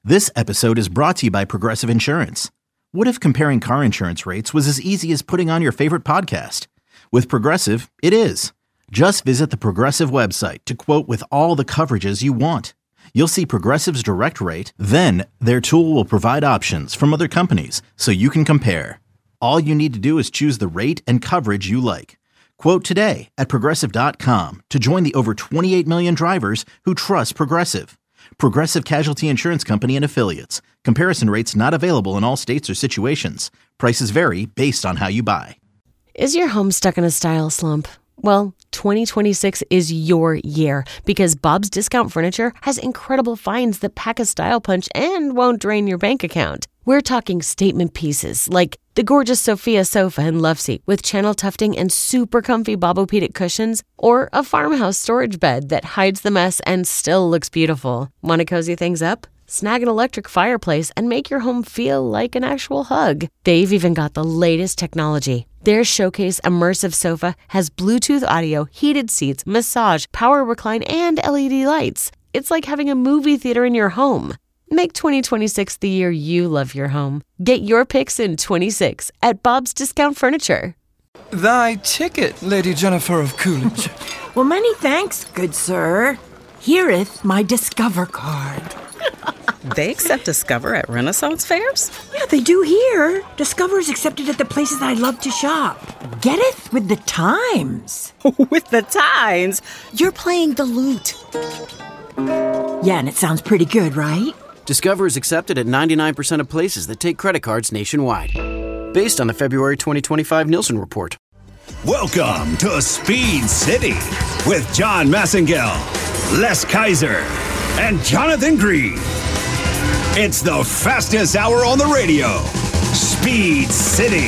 This episode is brought to you by Progressive Insurance. What if comparing car insurance rates was as easy as putting on your favorite podcast? With Progressive, it is. Just visit the Progressive website to quote with all the coverages you want. You'll see Progressive's direct rate, then their tool will provide options from other companies so you can compare. All you need to do is choose the rate and coverage you like. Quote today at Progressive.com to join the over 28 million drivers who trust Progressive. Progressive Casualty Insurance Company and Affiliates. Comparison rates not available in all states or situations. Prices vary based on how you buy. Is your home stuck in a style slump? Well, 2026 is your year because Bob's Discount Furniture has incredible finds that pack a style punch and won't drain your bank account. We're talking statement pieces like the gorgeous Sophia sofa and love seat with channel tufting and super comfy Bobopedic cushions, or a farmhouse storage bed that hides the mess and still looks beautiful. Want to cozy things up? Snag an electric fireplace and make your home feel like an actual hug. They've even got the latest technology. Their Showcase Immersive Sofa has Bluetooth audio, heated seats, massage, power recline, and LED lights. It's like having a movie theater in your home. Make 2026 the year you love your home. Get your picks in 26 at Bob's Discount Furniture. Thy ticket, Lady Jennifer of Coolidge. Well, many thanks, good sir. Here'th my Discover card. They accept Discover at Renaissance fairs? Yeah, they do here. Discover is accepted at the places I love to shop. Getteth with the times. With the times? You're playing the lute. Yeah, and it sounds pretty good, right? Discover is accepted at 99% of places that take credit cards nationwide. Based on the February 2025 Nielsen report. Welcome to Speed City with John Massengale, Les Kaiser, and Jonathan Green. It's the fastest hour on the radio. Speed City.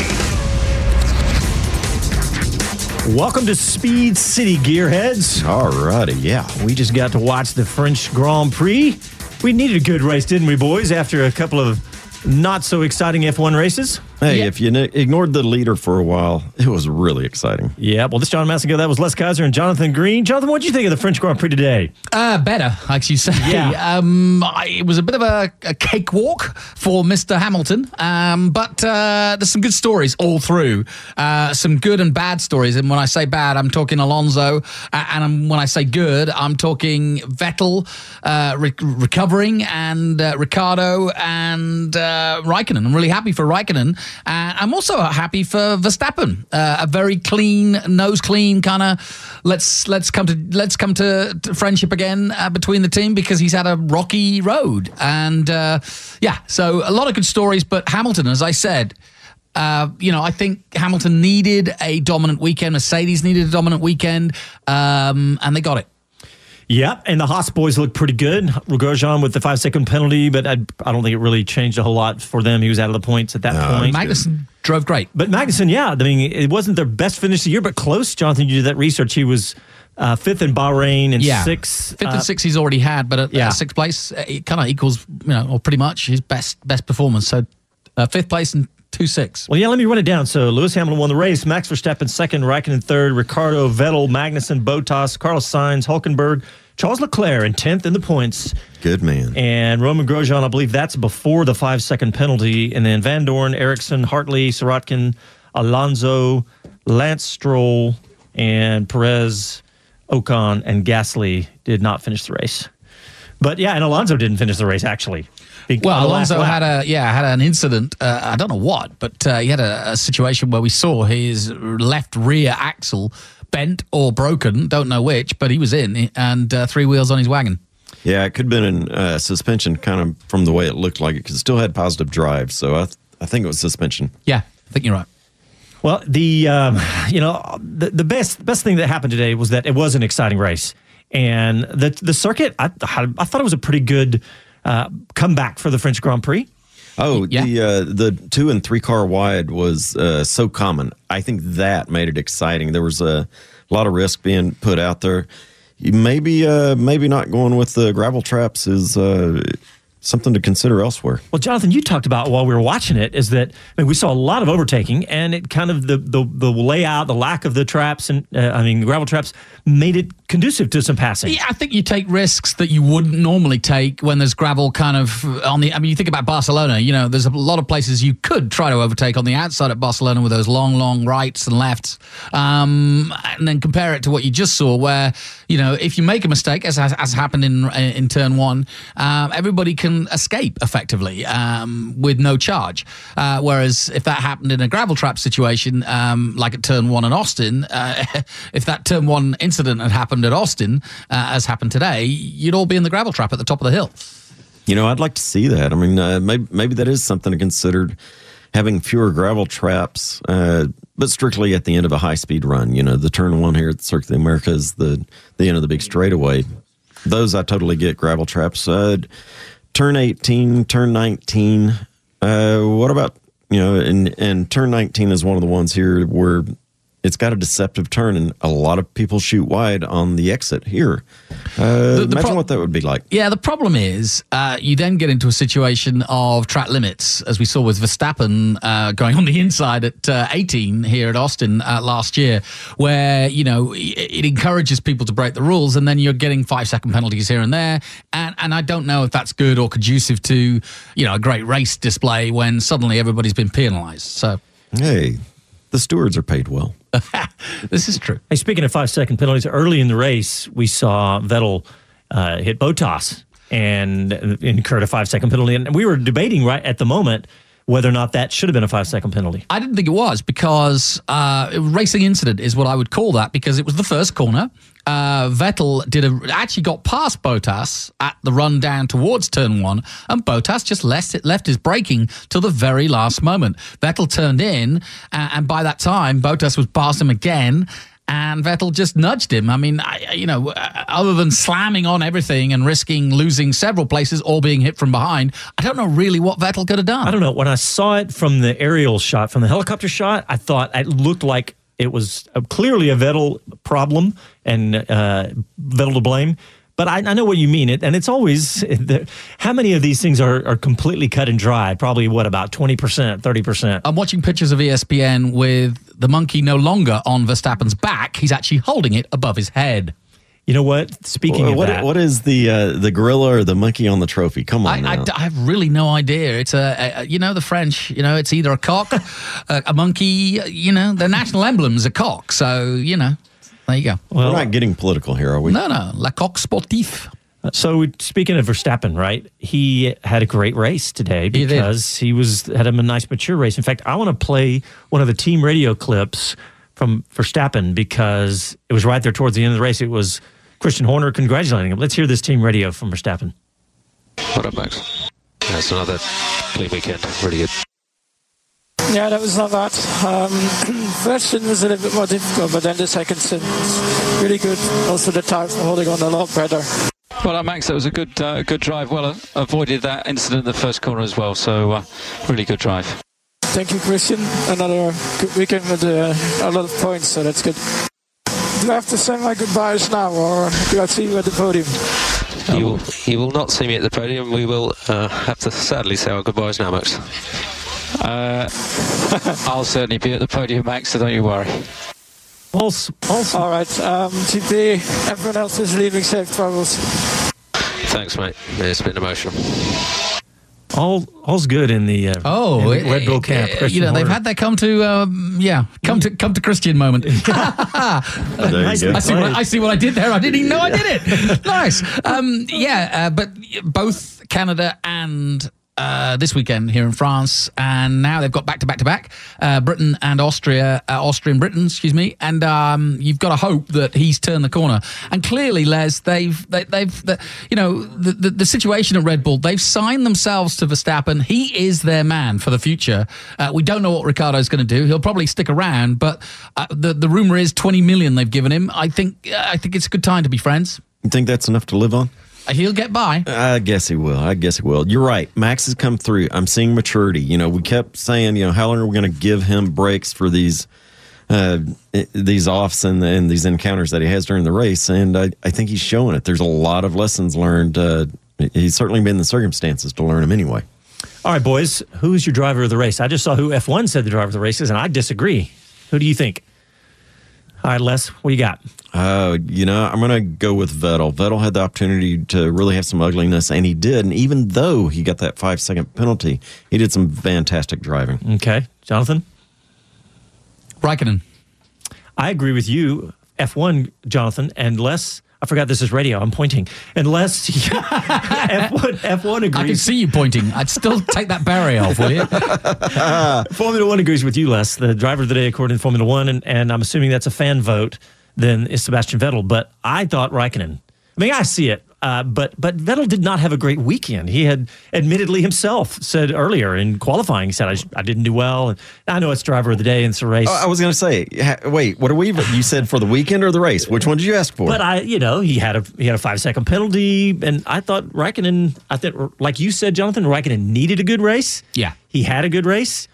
Welcome to Speed City, gearheads. All righty, yeah. We just got to watch the French Grand Prix. We needed a good race, didn't we, boys, after a couple of not-so-exciting F1 races? Hey, if you ignored the leader for a while, it was really exciting. Yeah, well, this is John Massengale. That was Les Kaiser and Jonathan Green. Jonathan, what did you think of the French Grand Prix today? Better, like you say. Yeah. It was a bit of a cakewalk for Mr. Hamilton, but there's some good stories all through. Some good and bad stories. And when I say bad, I'm talking Alonso. And when I say good, I'm talking Vettel recovering and Ricciardo and Raikkonen. I'm really happy for Raikkonen. And I'm also happy for Verstappen. A very clean, nose clean kind of let's come to friendship again between the team, because he's had a rocky road. And so a lot of good stories. But Hamilton, as I said, I think Hamilton needed a dominant weekend. Mercedes needed a dominant weekend, and they got it. Yeah, and the Haas boys looked pretty good. Grosjean with the 5-second penalty, but I don't think it really changed a whole lot for them. He was out of the points at that point. Magnussen drove great. But Magnussen, it wasn't their best finish of the year, but close. Jonathan, you did that research. He was fifth in Bahrain and sixth. Fifth and sixth he's already had, but at sixth place, it kind of equals, or pretty much his best performance. So fifth place and 2-6. Well, let me run it down. So Lewis Hamilton won the race. Max Verstappen second, Raikkonen third, Ricciardo, Vettel, Magnussen, Bottas, Carlos Sainz, Hülkenberg, Charles Leclerc in 10th in the points. Good man. And Roman Grosjean, I believe that's before the 5-second penalty. And then Van Dorn, Ericsson, Hartley, Sirotkin, Alonso, Lance Stroll, and Perez, Ocon, and Gasly did not finish the race. But and Alonso didn't finish the race, actually. Well, Alonso had an incident. I don't know what, but he had a situation where we saw his left rear axle bent or broken. Don't know which, but he was in, and 3 wheels on his wagon. Yeah, it could have been in suspension, kind of from the way it looked like it, because it still had positive drive. So I think it was suspension. Yeah, I think you're right. Well, the best thing that happened today was that it was an exciting race, and the circuit. I thought it was a pretty good comeback for the French Grand Prix. Oh, yeah. The 2 and 3 car wide was so common. I think that made it exciting. There was a lot of risk being put out there. Maybe not going with the gravel traps is something to consider elsewhere. Well, Jonathan, you talked about while we were watching it is that we saw a lot of overtaking, and it kind of the layout, the lack of the traps, and gravel traps made it conducive to some passing. Yeah, I think you take risks that you wouldn't normally take when there's gravel kind of on the. I mean, you think about Barcelona. There's a lot of places you could try to overtake on the outside at Barcelona with those long rights and lefts, and then compare it to what you just saw, where if you make a mistake, as happened in turn one, everybody can escape effectively with no charge. Whereas if that happened in a gravel trap situation, like at turn one in Austin, if that turn one incident had happened at Austin, as happened today, you'd all be in the gravel trap at the top of the hill. I'd like to see that. I mean, maybe that is something to consider, having fewer gravel traps, but strictly at the end of a high-speed run. The turn one here at the Circuit of the Americas, the end of the big straightaway. Those I totally get, gravel traps. Turn 18, turn 19. What about, and turn 19 is one of the ones here where it's got a deceptive turn, and a lot of people shoot wide on the exit here. Imagine what that would be like. Yeah, the problem is you then get into a situation of track limits, as we saw with Verstappen going on the inside at 18 here at Austin last year, where, it encourages people to break the rules, and then you're getting 5-second penalties here and there. And I don't know if that's good or conducive to, a great race display when suddenly everybody's been penalized. So, hey, the stewards are paid well. This is true. Hey, speaking of 5-second penalties, early in the race, we saw Vettel hit Bottas and incurred a 5-second penalty. And we were debating right at the moment whether or not that should have been a 5-second penalty. I didn't think it was, because racing incident is what I would call that, because it was the first corner. Vettel actually got past Bottas at the run down towards turn one, and Bottas just left his braking till the very last moment. Vettel turned in, and by that time, Bottas was past him again, and Vettel just nudged him. I mean, other than slamming on everything and risking losing several places or being hit from behind, I don't know really what Vettel could have done. I don't know. When I saw it from the aerial shot, from the helicopter shot, I thought it looked like it was clearly a Vettel problem and Vettel to blame. But I know what you mean. And it's always, how many of these things are completely cut and dried? Probably, about 20%, 30%? I'm watching pictures of ESPN with the monkey no longer on Verstappen's back. He's actually holding it above his head. You know what? Speaking of that, what is the gorilla or the monkey on the trophy? Come on, I have really no idea. It's the French. It's either a cock, a monkey. Their national emblem is a cock. So there you go. Well, we're not getting political here, are we? No, la coque sportive. So speaking of Verstappen, right? He had a great race today because he had a nice mature race. In fact, I want to play one of the team radio clips from Verstappen because it was right there towards the end of the race. It was Christian Horner congratulating him. Let's hear this team radio from Verstappen. What up, Max? That's another clean weekend. Really good. Yeah, that was not bad. First stint was a little bit more difficult, but then the second stint was really good. Also the tires holding on a lot better. Well, Max, that was a good drive. Well, avoided that incident in the first corner as well, so really good drive. Thank you, Christian. Another good weekend with a lot of points, so that's good. Do I have to say my goodbyes now, or do I see you at the podium? You will not see me at the podium. We will have to sadly say our goodbyes now, Max. I'll certainly be at the podium, Max, so don't you worry. Also. All right, GP, everyone else is leaving safe travels. Thanks, mate. It's been emotional. All's good in the Red Bull camp. They've had that come to Christian moment. I see what I did there. I didn't even know I did it. Nice. But both Canada and this weekend here in France, and now they've got back to back, Britain and Austrian Britain, excuse me, and you've got to hope that he's turned the corner. And clearly, Les, the situation at Red Bull, they've signed themselves to Verstappen. He is their man for the future. We don't know what Ricciardo's going to do. He'll probably stick around, but the rumor is 20 million they've given him. I think it's a good time to be friends. You think that's enough to live on? He'll get by. I guess he will. You're right. Max has come through. I'm seeing maturity. We kept saying, how long are we going to give him breaks for these offs and these encounters that he has during the race? And I think he's showing it. There's a lot of lessons learned He's certainly been in the circumstances to learn him anyway. All right, boys, who's your driver of the race? I just saw who F1 said the driver of the race is, and I disagree. Who do you think? All right, Les, what do you got? I'm going to go with Vettel. Vettel had the opportunity to really have some ugliness, and he did. And even though he got that 5-second penalty, he did some fantastic driving. Okay. Jonathan? Raikkonen. I agree with you, F1, Jonathan, and Les. I forgot this is radio. I'm pointing. Unless F1 agrees. I can see you pointing. I'd still take that barrier off, will you? Formula One agrees with you, Les. The driver of the day, according to Formula One, and I'm assuming that's a fan vote, then is Sebastian Vettel. But I thought Raikkonen. I mean, I see it. But Vettel did not have a great weekend. He had admittedly himself said earlier in qualifying, he said, I didn't do well. And I know it's driver of the day and it's a race. I was going to say, wait, what are we? You said for the weekend or the race? Which one did you ask for? But he had a 5-second penalty. And I thought Raikkonen, like you said, Jonathan, Raikkonen needed a good race. Yeah. He had a good race.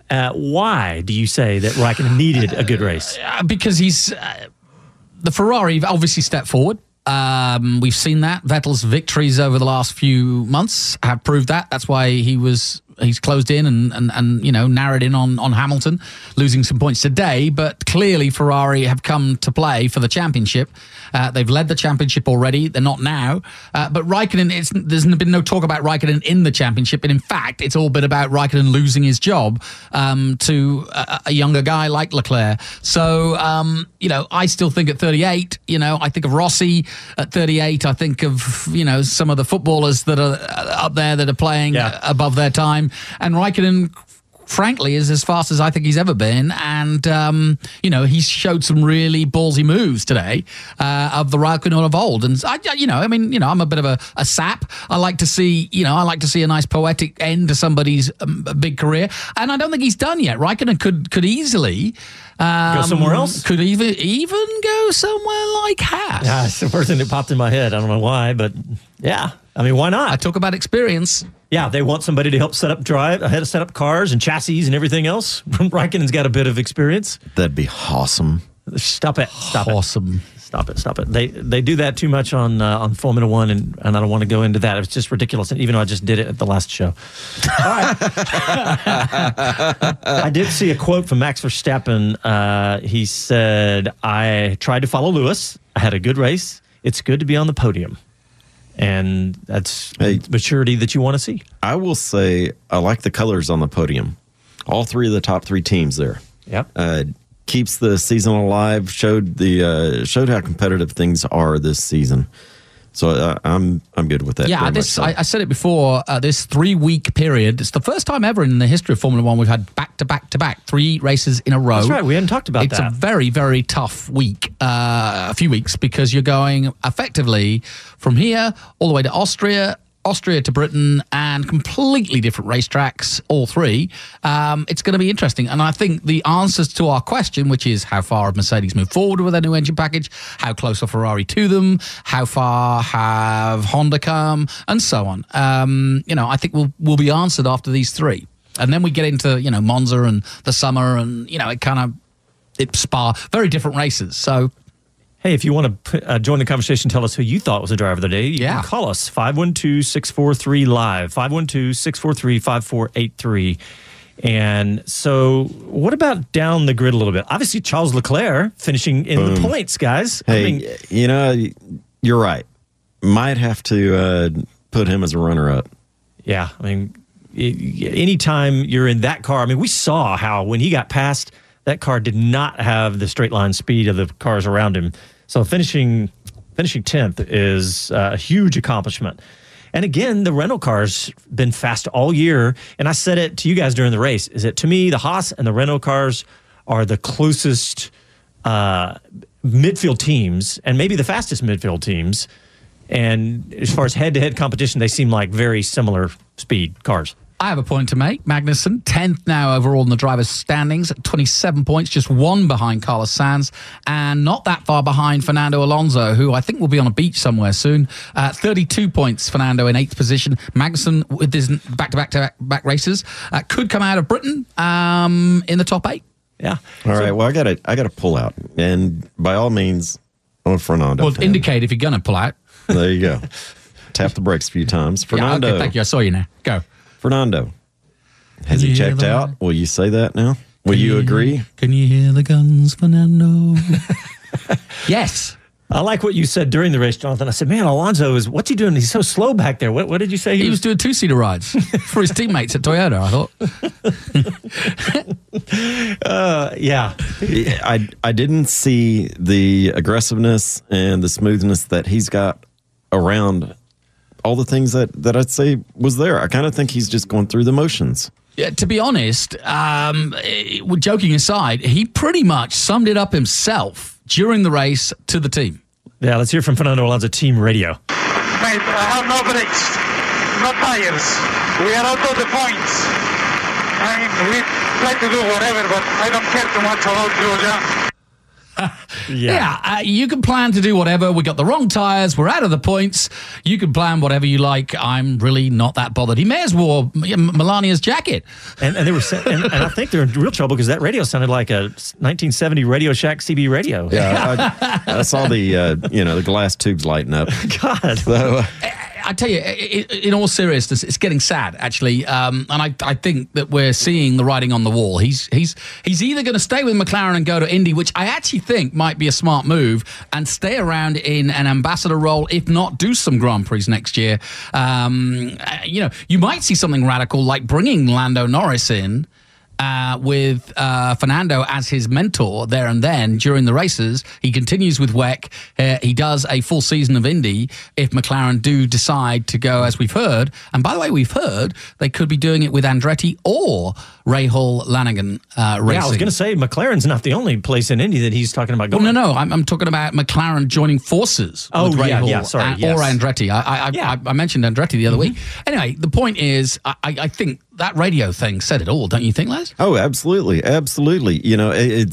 Why do you say that Raikkonen needed a good race? Because he's the Ferrari obviously stepped forward. We've seen that. Vettel's victories over the last few months have proved that. That's why he's closed in and narrowed in on Hamilton, losing some points today. But clearly Ferrari have come to play for the championship. They've led the championship already. They're not now. But Raikkonen, there's been no talk about Raikkonen in the championship. And in fact, it's all been about Raikkonen losing his job to a younger guy like Leclerc. So, I still think at 38, I think of Rossi at 38. I think of, some of the footballers that are up there that are playing above their time. And Raikkonen, frankly, is as fast as I think he's ever been. And, he's showed some really ballsy moves today of the Raikkonen of old. And, I'm a bit of a sap. I like to see a nice poetic end to somebody's big career. And I don't think he's done yet. Raikkonen could easily... go somewhere else? Could even go somewhere like Haas. Yeah, it's the first thing that popped in my head. I don't know why, but yeah. I mean, why not? I talk about experience. Yeah, they want somebody to help set up cars and chassis and everything else. Raikkonen's got a bit of experience. That'd be awesome. Stop it. Awesome. Stop it. They do that too much on Formula One, and I don't want to go into that. It's just ridiculous, even though I just did it at the last show. All right. I did see a quote from Max Verstappen. He said, I tried to follow Lewis. I had a good race. It's good to be on the podium. And that's maturity that you want to see. I will say I like the colors on the podium. All three of the top three teams there. Yep. Keeps the season alive. Showed how competitive things are this season. So I'm good with that. Yeah, I said it before. This 3-week period. It's the first time ever in the history of Formula One we've had back-to-back 3 races in a row. That's right. We hadn't talked about that. It's a very, very tough week. A few weeks because you're going effectively from here all the way to Austria to Britain, and completely different racetracks, all three. It's going to be interesting. And I think the answers to our question, which is how far have Mercedes moved forward with their new engine package, how close are Ferrari to them, how far have Honda come, and so on. I think will be answered after these 3. And then we get into, Monza and the summer, and, it Spa, very different races. So... Hey, if you want to join the conversation, tell us who you thought was the driver of the day. You can call us, 512-643-LIVE, 512-643-5483. And so what about down the grid a little bit? Obviously, Charles Leclerc finishing in the points, guys. Hey, you're right. Might have to put him as a runner-up. Yeah, anytime you're in that car, we saw how when he got past, that car did not have the straight line speed of the cars around him. So finishing 10th is a huge accomplishment. And again, the rental cars been fast all year. And I said it to you guys during the race, is that to me, the Haas and the Renault cars are the closest midfield teams, and maybe the fastest midfield teams. And as far as head-to-head competition, they seem like very similar speed cars. I have a point to make. Magnussen, 10th now overall in the drivers' standings, 27 points, just 1 behind Carlos Sainz, and not that far behind Fernando Alonso, who I think will be on a beach somewhere soon. 32 points, Fernando in 8th position. Magnussen, with his back-to-back races, could come out of Britain in the top 8. Yeah. All right, well, I got to pull out. And by all means, I'm a Fernando. Well, indicate if you're going to pull out. There you go. tap the brakes a few times. Fernando. Okay, thank you. I saw you now. Go. Fernando. Has he checked out? Will you say that now? Will you agree? Can you hear the guns, Fernando? Yes. I like what you said during the race, Jonathan. I said, man, Alonso what's he doing? He's so slow back there. What did you say? He was doing two-seater rides for his teammates at Toyota, I thought. Yeah. I didn't see the aggressiveness and the smoothness that he's got around all the things that I'd say was there. I kind of think he's just going through the motions. Yeah, to be honest, joking aside, he pretty much summed it up himself during the race to the team. Yeah, let's hear from Fernando Alonso, team radio. Mate, I have no brakes, no tires. We are out of the points. I mean, we try to do whatever, but I don't care too much about Georgia. You can plan to do whatever. We got the wrong tires. We're out of the points. You can plan whatever you like. I'm really not that bothered. He may as well Melania's jacket. And they were, and I think they're in real trouble because that radio sounded like a 1970 Radio Shack CB radio. Yeah, I saw the glass tubes lighting up. God. So, I tell you, in all seriousness, it's getting sad, actually. And I think that we're seeing the writing on the wall. He's either going to stay with McLaren and go to Indy, which I actually think might be a smart move, and stay around in an ambassador role, if not do some Grand Prix next year. You might see something radical like bringing Lando Norris in, with Fernando as his mentor there and then during the races. He continues with WEC. He does a full season of Indy if McLaren do decide to go, as we've heard. And by the way, we've heard they could be doing it with Andretti or Rahal Lanigan racing. Yeah, I was going to say, McLaren's not the only place in Indy that he's talking about going. Well, no, I'm talking about McLaren joining forces with Rahal or Andretti. I mentioned Andretti the other week. Anyway, the point is, I think that radio thing said it all, don't you think, Les? Oh, absolutely. Absolutely. You know,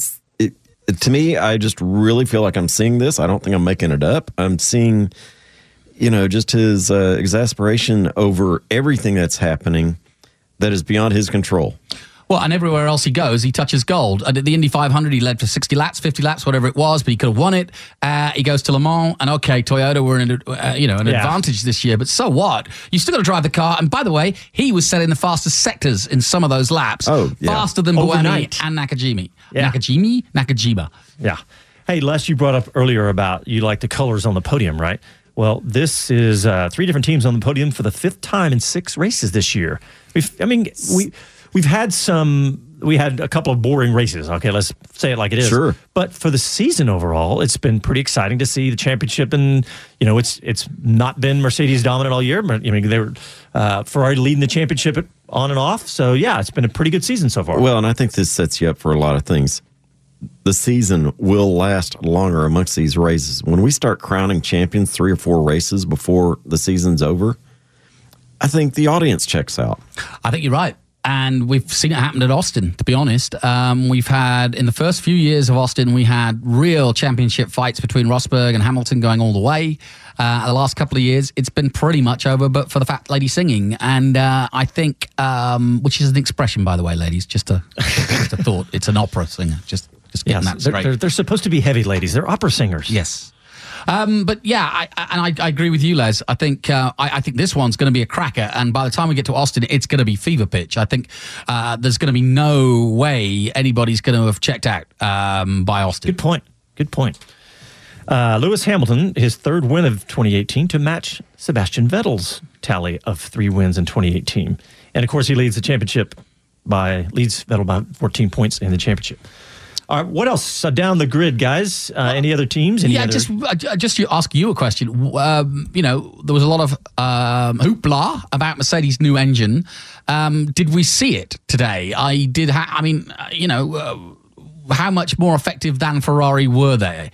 to me, I just really feel like I'm seeing this. I don't think I'm making it up. I'm seeing, just his exasperation over everything that's happening that is beyond his control. Well, and everywhere else he goes, he touches gold. At the Indy 500, he led for 60 laps, 50 laps, whatever it was, but he could have won it. He goes to Le Mans, and okay, Toyota were in an advantage this year, but so what? You still got to drive the car. And by the way, he was setting the fastest sectors in some of those laps, faster than Buemi and Nakajima. Yeah. Nakajima. Yeah. Hey, Les, you brought up earlier about you like the colors on the podium, right? Well, this is 3 different teams on the podium for the 5th time in 6 races this year. We've had we had a couple of boring races. Okay, let's say it like it is. Sure. But for the season overall, it's been pretty exciting to see the championship, and it's not been Mercedes dominant all year. But they were Ferrari leading the championship on and off. So yeah, it's been a pretty good season so far. Well, and I think this sets you up for a lot of things. The season will last longer amongst these races. When we start crowning champions 3 or 4 races before the season's over, I think the audience checks out. I think you're right. And we've seen it happen at Austin, to be honest. We've had, in the first few years of Austin, we had real championship fights between Rosberg and Hamilton going all the way. The last couple of years, it's been pretty much over, but for the fat lady singing. And I think, which is an expression, by the way, ladies, just a thought. It's an opera singer. Just getting that straight. They're supposed to be heavy ladies. They're opera singers. Yes. But yeah, I agree with you, Les. I think this one's going to be a cracker, and by the time we get to Austin, it's going to be fever pitch. I think there's going to be no way anybody's going to have checked out by Austin. Good point. Lewis Hamilton, his 3rd win of 2018 to match Sebastian Vettel's tally of 3 wins in 2018, and of course he leads Vettel by 14 points in the championship. All right, what else down the grid, guys? Any other teams? Just to ask you a question. There was a lot of hoopla about Mercedes' new engine. Did we see it today? How much more effective than Ferrari were they?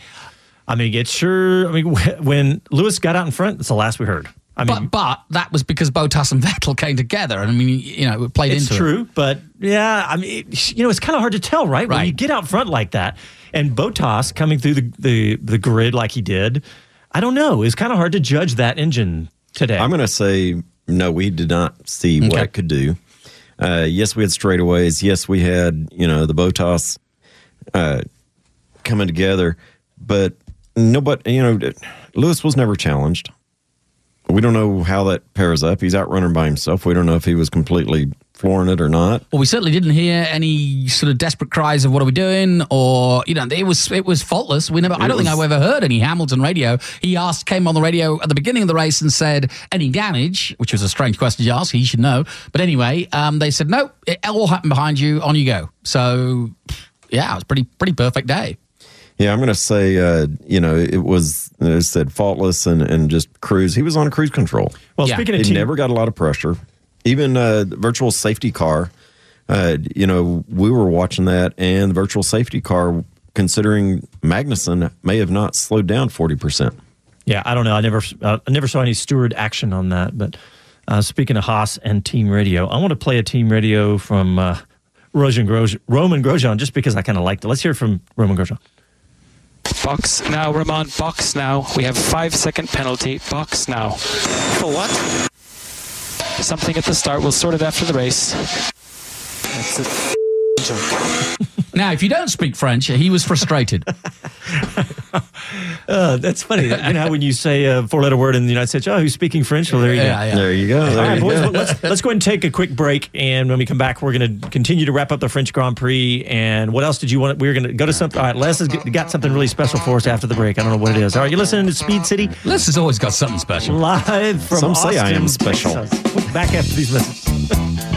When Lewis got out in front, that's the last we heard. But that was because Bottas and Vettel came together, and it played into it. It's true, but yeah, it's kind of hard to tell, right? When you get out front like that, and Bottas coming through the grid like he did, I don't know. It's kind of hard to judge that engine today. I'm going to say no. We did not see what it could do. Yes, we had straightaways. Yes, we had the Bottas coming together, but nobody. Lewis was never challenged. We don't know how that pairs up. He's out running by himself. We don't know if he was completely flooring it or not. Well, we certainly didn't hear any sort of desperate cries of "What are we doing?" or it was faultless. I don't think I ever heard any Hamilton radio. He came on the radio at the beginning of the race and said any damage, which was a strange question to ask. He should know. But anyway, they said no, it all happened behind you. On you go. So yeah, it was pretty perfect day. Yeah, I'm going to say, it was, it said faultless and just cruise. He was on cruise control. Well, speaking of he never got a lot of pressure. Even the virtual safety car, we were watching that, and the virtual safety car, considering Magnussen, may have not slowed down 40%. Yeah, I don't know. I never saw any steward action on that. But speaking of Haas and team radio, I want to play a team radio from Roman Grosjean, just because I kind of liked it. Let's hear from Roman Grosjean. Box now, Roman. Box now. We have 5-second penalty. Box now. For what? Something at the start. We'll sort it after the race. That's a joke. Now, if you don't speak French, he was frustrated. That's funny. You know how when you say a four-letter word in the United States, who's speaking French? Well, there you go. Yeah. There you go. All right, boys, let's go ahead and take a quick break. And when we come back, we're going to continue to wrap up the French Grand Prix. And what else did you want? We're going to go to something. All right, Les has got something really special for us after the break. I don't know what it is. All right, you're listening to Speed City. Les has always got something special. Live from Some Austin, say I am special. Texas. Back after these messages.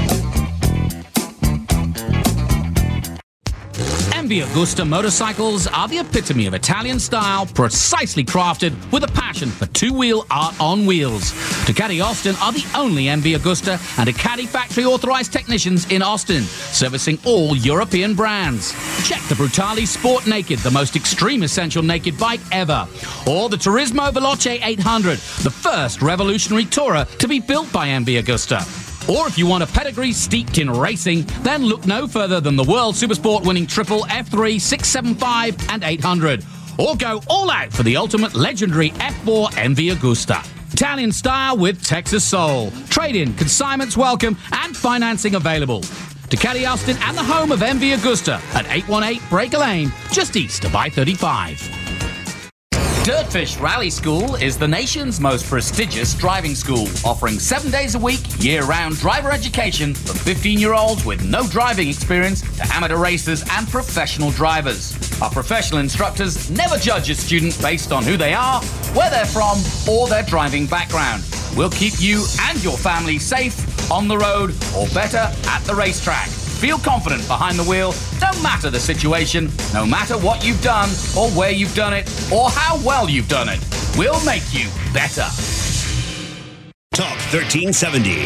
MV Agusta motorcycles are the epitome of Italian style, precisely crafted with a passion for two-wheel art on wheels. Ducati Austin are the only MV Agusta and Ducati factory authorized technicians in Austin, servicing all European brands. Check the Brutale Sport Naked, the most extreme essential naked bike ever, or the Turismo Veloce 800, the first revolutionary tourer to be built by MV Agusta. Or if you want a pedigree steeped in racing, then look no further than the World Supersport winning triple F3, 675 and 800. Or go all out for the ultimate legendary F4 MV Agusta. Italian style with Texas soul. Trade-in, consignments welcome, and financing available. Ducati Austin and the home of MV Agusta at 818 Breaker Lane, just east of I-35. Dirtfish Rally School is the nation's most prestigious driving school, offering 7 days a week, year-round driver education for 15-year-olds with no driving experience to amateur racers and professional drivers. Our professional instructors never judge a student based on who they are, where they're from, or their driving background. We'll keep you and your family safe, on the road, or better, at the racetrack. Feel confident behind the wheel, no matter the situation, no matter what you've done, or where you've done it, or how well you've done it. We'll make you better. Talk 1370.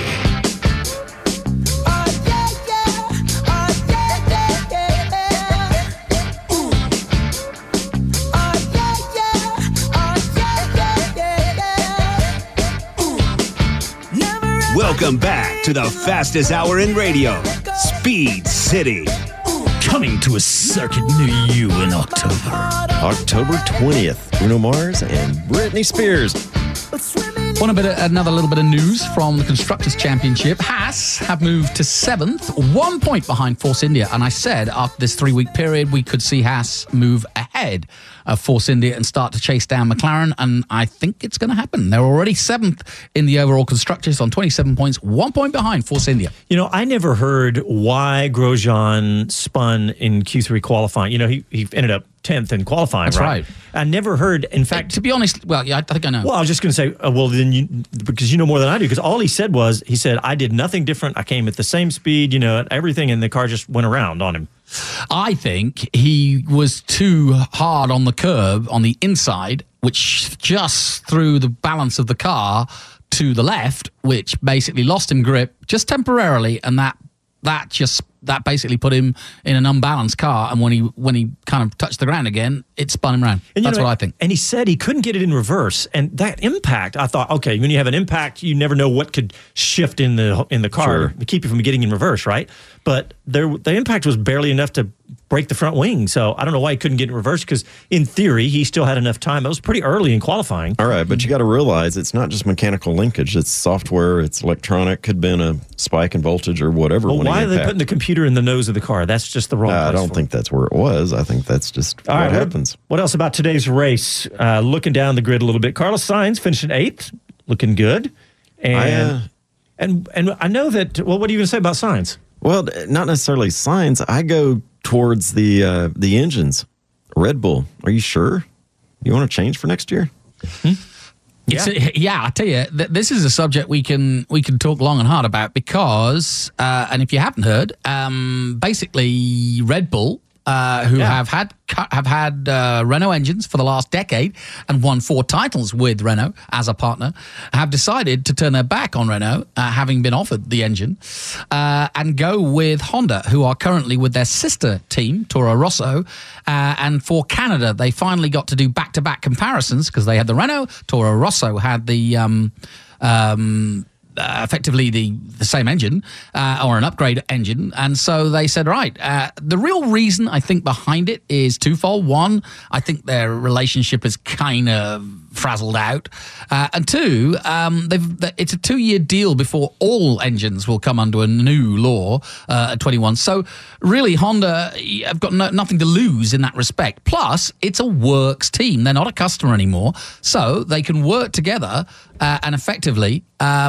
Welcome back to the fastest hour in radio, Speed City. Coming to a circuit near you in October. October 20th, Bruno Mars and Britney Spears. Want another little bit of news from the Constructors' Championship. Haas have moved to 7th, 1 point behind Force India. And I said after this 3-week period, we could see Haas move ahead of Force India and start to chase down McLaren. And I think it's going to happen. They're already 7th in the overall Constructors on 27 points, 1 point behind Force India. You know, I never heard why Grosjean spun in Q3 qualifying. You know, he ended up 10th in qualifying, That's right. I never heard, in fact... To be honest, well, yeah, I think I know. Well, I was just going to say, because you know more than I do, because all he said, I did nothing different. I came at the same speed, everything, and the car just went around on him. I think he was too hard on the curb on the inside, which just threw the balance of the car to the left, which basically lost him grip just temporarily, and that basically put him in an unbalanced car, and when he kind of touched the ground again, it spun him around. That's what I think. And he said he couldn't get it in reverse, and that impact, I thought, okay, when you have an impact, you never know what could shift in the car to keep you from getting in reverse, right? But the impact was barely enough to break the front wing, so I don't know why he couldn't get in reverse, because in theory, he still had enough time. It was pretty early in qualifying. All right, but you got to realize it's not just mechanical linkage. It's software, it's electronic, could have been a spike in voltage or whatever. Well, why are they putting the computer in the nose of the car? That's just the wrong place. I don't think that's where it was. I think that's just what happens. What else about today's race? Looking down the grid a little bit, Carlos Sainz finishing 8th. looking good. And I know that. Well, what are you going to say about Sainz? Well, not necessarily Sainz. I go towards the engines. Red Bull. Are you sure? You want to change for next year? I tell you, this is a subject we can talk long and hard about because, and if you haven't heard, basically Red Bull, who have had Renault engines for the last decade and won 4 titles with Renault as a partner, have decided to turn their back on Renault, having been offered the engine, and go with Honda, who are currently with their sister team, Toro Rosso. And for Canada, they finally got to do back-to-back comparisons because they had the Renault, Toro Rosso had the effectively the same engine or an upgrade engine. And so they said, right, the real reason I think behind it is twofold. One, I think their relationship is kind of frazzled out. And two, it's a 2-year deal before all engines will come under a new law at 21. So really, Honda have got nothing to lose in that respect. Plus, it's a works team. They're not a customer anymore. So they can work together and effectively,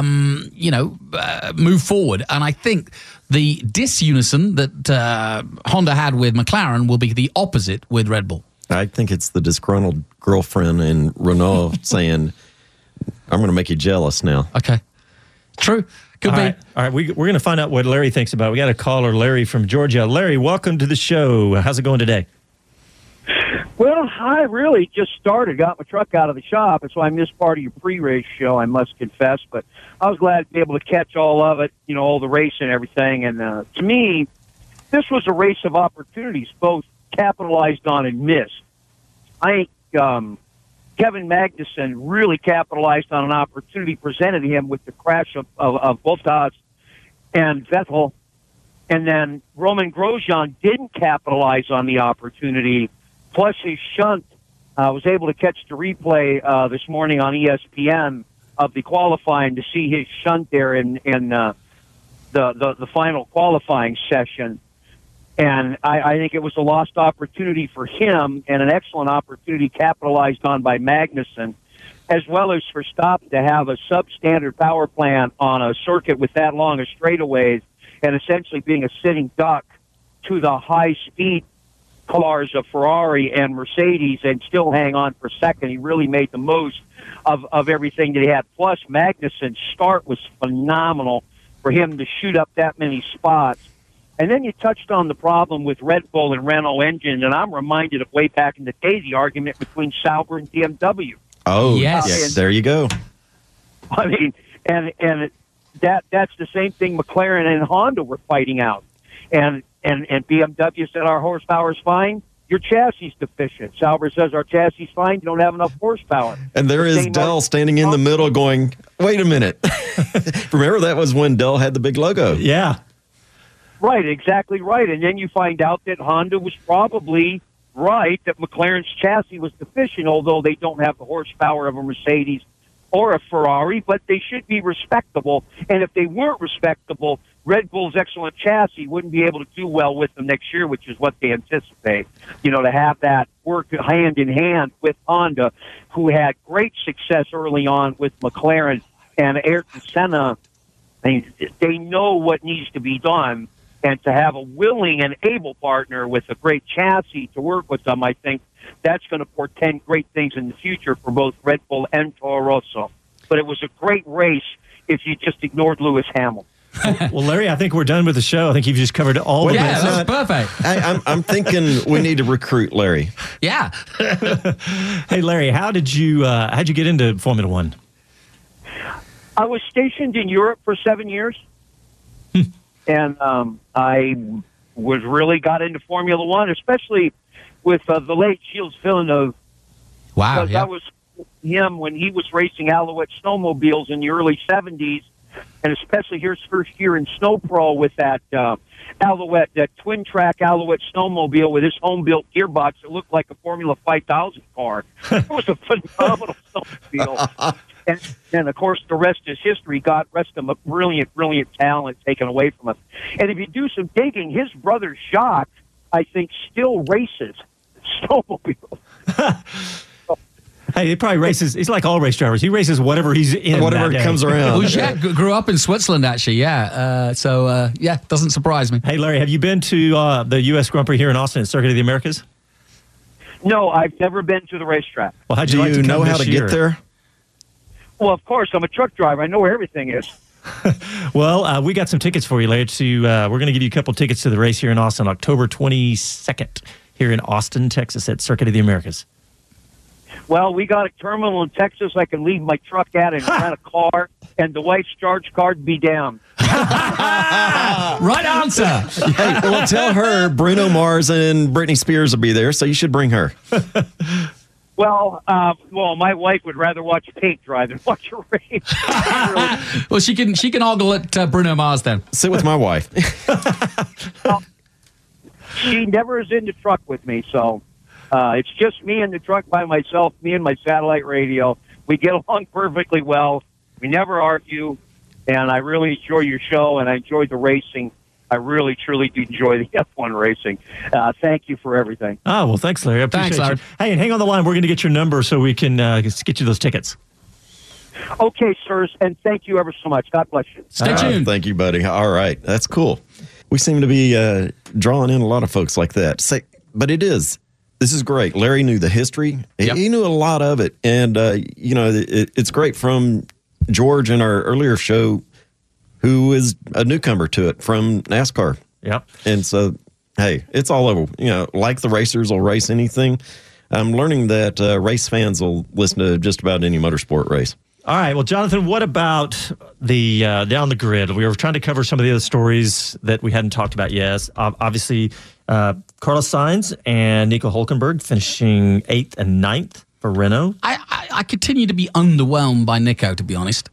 move forward. And I think the disunison that Honda had with McLaren will be the opposite with Red Bull. I think it's the disgruntled girlfriend in Renault saying, I'm going to make you jealous now. Okay. True. Could be. All right. We're going to find out what Larry thinks about it. We got a caller, Larry from Georgia. Larry, welcome to the show. How's it going today? Well, I really just started, got my truck out of the shop, and so I missed part of your pre-race show, I must confess. But I was glad to be able to catch all of it, all the race and everything. And to me, this was a race of opportunities, both capitalized on and missed. I think Kevin Magnussen really capitalized on an opportunity presented him with the crash of Bottas and Vettel. And then Roman Grosjean didn't capitalize on the opportunity. Plus, his shunt was able to catch the replay this morning on ESPN of the qualifying to see his shunt there in the final qualifying session. And I think it was a lost opportunity for him and an excellent opportunity capitalized on by Magnussen, as well as for Verstappen to have a substandard power plant on a circuit with that long of straightaways and essentially being a sitting duck to the high-speed cars of Ferrari and Mercedes and still hang on for second. He really made the most of everything that he had. Plus, Magnussen's start was phenomenal for him to shoot up that many spots. And then you touched on the problem with Red Bull and Renault engine, and I'm reminded of way back in the day, the argument between Sauber and BMW. Oh, yes. There you go. I mean, and that's the same thing McLaren and Honda were fighting out. And BMW said our horsepower is fine. Your chassis is deficient. Sauber says our chassis is fine. You don't have enough horsepower. And there is Dell standing in the middle going, wait a minute. Remember, that was when Dell had the big logo. Yeah. Right, exactly right. And then you find out that Honda was probably right, that McLaren's chassis was deficient, although they don't have the horsepower of a Mercedes or a Ferrari, but they should be respectable. And if they weren't respectable, Red Bull's excellent chassis wouldn't be able to do well with them next year, which is what they anticipate, to have that work hand in hand with Honda, who had great success early on with McLaren and Ayrton Senna. They know what needs to be done. And to have a willing and able partner with a great chassis to work with them, I think that's going to portend great things in the future for both Red Bull and Toro Rosso. But it was a great race if you just ignored Lewis Hamilton. Well, Larry, I think we're done with the show. I think you've just covered all the bases. Yeah, that's perfect. I'm thinking we need to recruit Larry. Yeah. Hey, Larry, how'd you get into Formula One? I was stationed in Europe for 7 years. And I was really got into Formula One, especially with the late Gilles Villeneuve. Wow, because that was him when he was racing Alouette snowmobiles in the early 70s, and especially his first year in Snow Pro with that Alouette, that twin-track Alouette snowmobile with his home-built gearbox. It looked like a Formula 5000 car. It was a phenomenal snowmobile. And, of course, the rest is history. God rest him, a brilliant, brilliant talent taken away from us. And if you do some digging, his brother Jacques, I think, still races snowmobiles. Hey, he probably races. He's like all race drivers. He races whatever he's in. Whatever comes around. Well, Jack grew up in Switzerland, actually. Yeah. Doesn't surprise me. Hey, Larry, have you been to the U.S. Grand Prix here in Austin at Circuit of the Americas? No, I've never been to the racetrack. Well, how'd Do you like you to know come how this to year? get there? Well, of course, I'm a truck driver. I know where everything is. Well, we got some tickets for you, Larry. We're going to give you a couple tickets to the race here in Austin, October 22nd, here in Austin, Texas, at Circuit of the Americas. Well, we got a terminal in Texas I can leave my truck at and rent a car, and the wife's charge card be down. Right answer. Hey, well, tell her Bruno Mars and Britney Spears will be there, so you should bring her. Well, my wife would rather watch paint dry than watch a race. Well, she can ogle at Bruno Mars then. Sit with my wife. She never is in the truck with me, so it's just me in the truck by myself, me and my satellite radio. We get along perfectly well. We never argue, and I really enjoy your show, and I enjoy the racing. I really, truly do enjoy the F1 racing. Thank you for everything. Oh, well, thanks, Larry. I appreciate Thanks, Larry. you. Hey, and hang on the line. We're going to get your number so we can get you those tickets. Okay, sirs, and thank you ever so much. God bless you. Stay tuned. Thank you, buddy. All right. That's cool. We seem to be drawing in a lot of folks like that. But this is great. Larry knew the history. Yep. He knew a lot of it. And, it's great from George in our earlier show, who is a newcomer to it from NASCAR. Yep. And so, hey, it's all over. Like the racers will race anything. I'm learning that race fans will listen to just about any motorsport race. All right. Well, Jonathan, what about the down the grid? We were trying to cover some of the other stories that we hadn't talked about yet. Obviously, Carlos Sainz and Nico Hülkenberg finishing 8th and 9th for Renault. I continue to be underwhelmed by Nico, to be honest.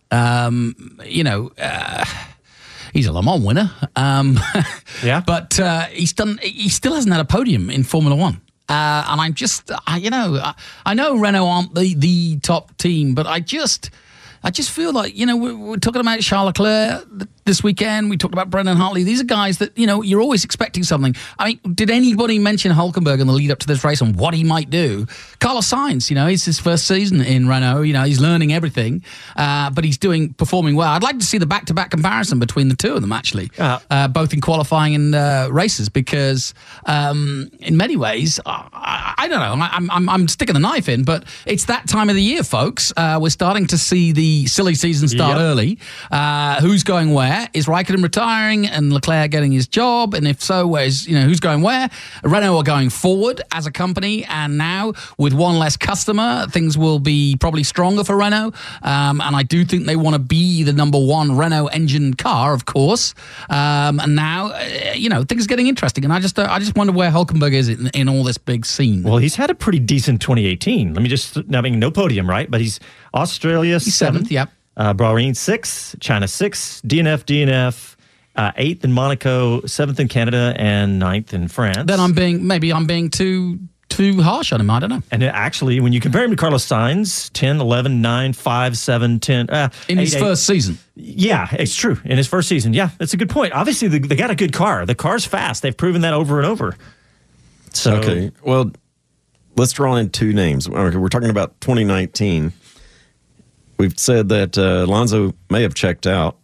He's a Le Mans winner. Yeah. But he still hasn't had a podium in Formula One. And I'm just, I know Renault aren't the top team, but I just feel like, we're talking about Charles Leclerc this weekend. We talked about Brendan Hartley. These are guys that, you're always expecting something. I mean, did anybody mention Hülkenberg in the lead up to this race and what he might do? Carlos Sainz, it's his first season in Renault. He's learning everything, but he's performing well. I'd like to see the back-to-back comparison between the two of them, actually, both in qualifying and races, because in many ways, I don't know, I'm sticking the knife in, but it's that time of the year, folks. We're starting to see the silly season start early. Who's going where? Is Raikkonen retiring and Leclerc getting his job? And if so, who's going where? Renault are going forward as a company, and now with one less customer, things will be probably stronger for Renault. And I do think they want to be the number one Renault engine car, of course. And now, things are getting interesting. And I just wonder where Hülkenberg is in all this big scene. Well, he's had a pretty decent 2018. No podium, right? But he's Australia He's seventh, yep. Bahrain 6th, China 6th, DNF, 8th in Monaco, 7th in Canada, and 9th in France. Then I'm being too harsh on him. I don't know. And actually, when you compare him to Carlos Sainz, 10, 11, 9, 5, 7, 10. In his first season. Yeah, it's true. In his first season. Yeah, that's a good point. Obviously, they got a good car. The car's fast. They've proven that over and over. So, okay. Well, let's draw in two names. Okay, we're talking about 2019. We've said that Alonso may have checked out.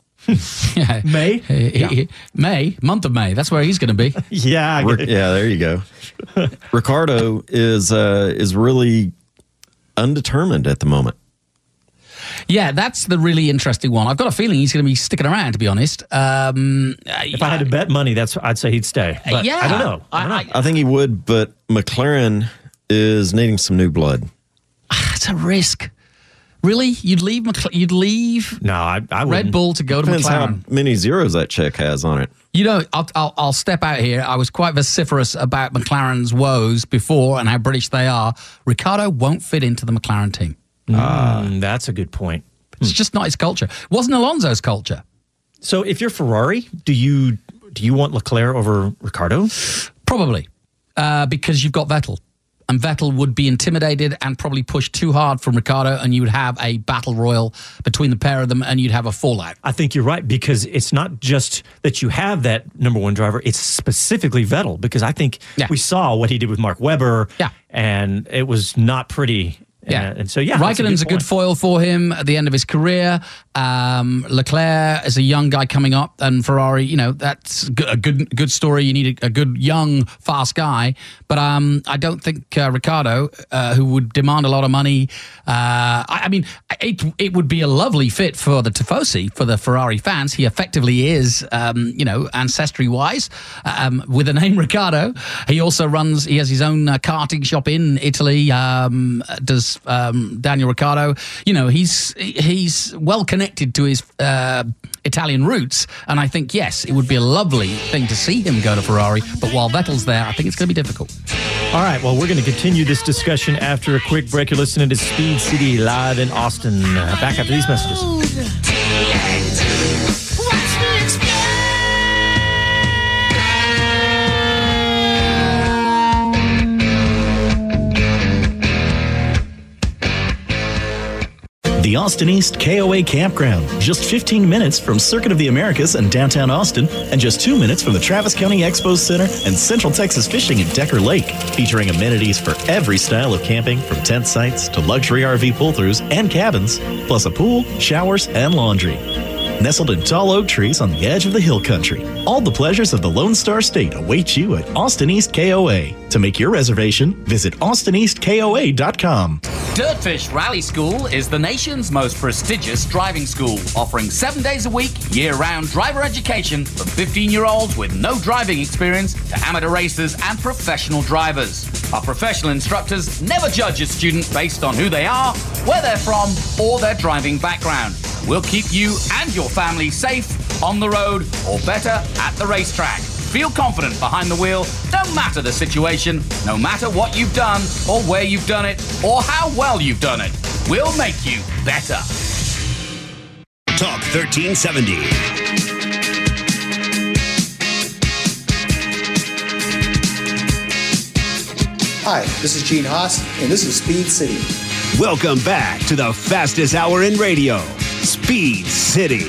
May? Month of May. That's where he's going to be. Yeah. There you go. Ricardo is really undetermined at the moment. Yeah, that's the really interesting one. I've got a feeling he's going to be sticking around, to be honest. If I had to bet money, I'd say he'd stay. But yeah. I don't know. I think he would, but McLaren is needing some new blood. It's a risk. Really? You'd leave No, I wouldn't. Red Bull to go to Depends McLaren? how many zeros that check has on it. I'll step out here. I was quite vociferous about McLaren's woes before and how British they are. Ricciardo won't fit into the McLaren team. That's a good point. It's just not his culture. It wasn't Alonso's culture. So if you're Ferrari, do you want Leclerc over Ricciardo? Probably, because you've got Vettel. And Vettel would be intimidated and probably push too hard from Ricciardo, and you would have a battle royal between the pair of them, and you'd have a fallout. I think you're right, because it's not just that you have that number one driver, it's specifically Vettel, because I think we saw what he did with Mark Webber, and it was not pretty Yeah. And so, yeah. Raikkonen's a good foil for him at the end of his career. Leclerc is a young guy coming up, and Ferrari, that's a good story. You need a good, young, fast guy. But I don't think Ricciardo, who would demand a lot of money, it would be a lovely fit for the Tifosi, for the Ferrari fans. He effectively is, ancestry-wise, with the name Ricciardo. He also he has his own karting shop in Italy, does Daniel Ricciardo. He's well connected to his Italian roots, and I think, yes, it would be a lovely thing to see him go to Ferrari, but while Vettel's there, I think it's going to be difficult. All right, well, we're going to continue this discussion after a quick break. You're listening to Speed City live in Austin. Back after these messages. The Austin East KOA Campground, just 15 minutes from Circuit of the Americas in downtown Austin, and just 2 minutes from the Travis County Expo Center and Central Texas Fishing at Decker Lake, featuring amenities for every style of camping, from tent sites to luxury RV pull-throughs and cabins, plus a pool, showers, and laundry. Nestled in tall oak trees on the edge of the hill country, all the pleasures of the Lone Star State await you at Austin East KOA. To make your reservation, visit austineastkoa.com. Dirtfish Rally School is the nation's most prestigious driving school, offering 7 days a week, year-round driver education from 15-year-olds with no driving experience to amateur racers and professional drivers. Our professional instructors never judge a student based on who they are, where they're from, or their driving background. We'll keep you and your family safe on the road, or better, at the racetrack. Feel confident behind the wheel, no matter the situation, no matter what you've done, or where you've done it, or how well you've done it. We'll make you better. Talk 1370. Hi, this is Gene Haas, and this is Speed City. Welcome back to the fastest hour in radio, Speed City.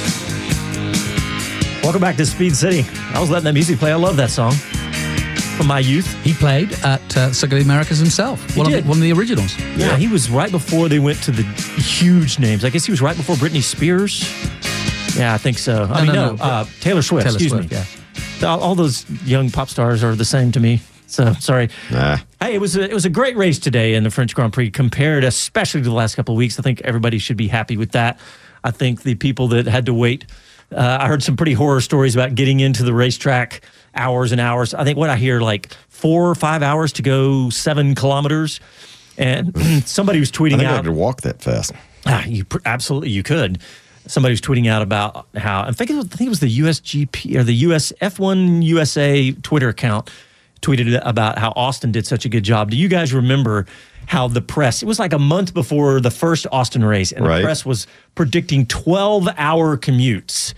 Welcome back to Speed City. I was letting that music play. I love that song from my youth. He played at Circuit of the Americas himself. One of the originals. Yeah, he was right before they went to the huge names. I guess he was right before Britney Spears. Yeah, I think so. Taylor Swift. Excuse me. Yeah. All those young pop stars are the same to me. So sorry. Hey, it was a great race today in the French Grand Prix, compared especially to the last couple of weeks. I think everybody should be happy with that. I think the people that had to wait. I heard some pretty horror stories about getting into the racetrack hours and hours. I think I hear, like 4 or 5 hours to go 7 kilometers. And somebody was tweeting out. I could walk that fast. Absolutely, you could. Somebody was tweeting out about how, I think it was the USGP or the US F1 USA Twitter account tweeted about how Austin did such a good job. Do you guys remember how the press, it was like a month before the first Austin race, and the press was predicting 12-hour commutes.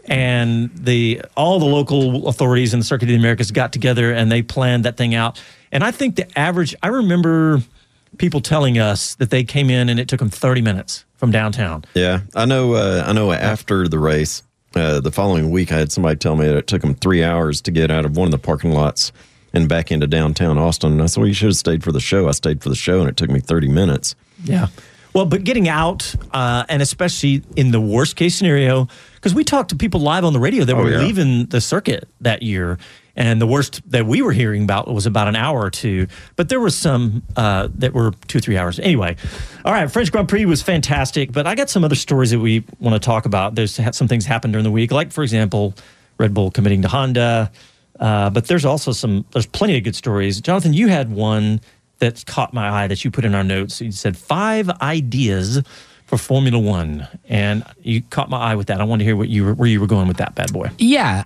And all the local authorities in the Circuit of the Americas got together and they planned that thing out. And I think I remember people telling us that they came in and it took them 30 minutes from downtown. Yeah, I know after the race, the following week, I had somebody tell me that it took them 3 hours to get out of one of the parking lots and back into downtown Austin. And I said, well, you should have stayed for the show. I stayed for the show, and it took me 30 minutes. Yeah. Well, but getting out, and especially in the worst case scenario, because we talked to people live on the radio that were leaving the circuit that year, and the worst that we were hearing about was about an hour or two. But there were some that were 2 or 3 hours. Anyway, all right, French Grand Prix was fantastic, but I got some other stories that we want to talk about. There's some things happened during the week, like, for example, Red Bull committing to Honda. But there's also there's plenty of good stories. Jonathan, you had one that caught my eye that you put in our notes. You said 5 ideas for Formula One, and you caught my eye with that. I want to hear where you were going with that bad boy. Yeah,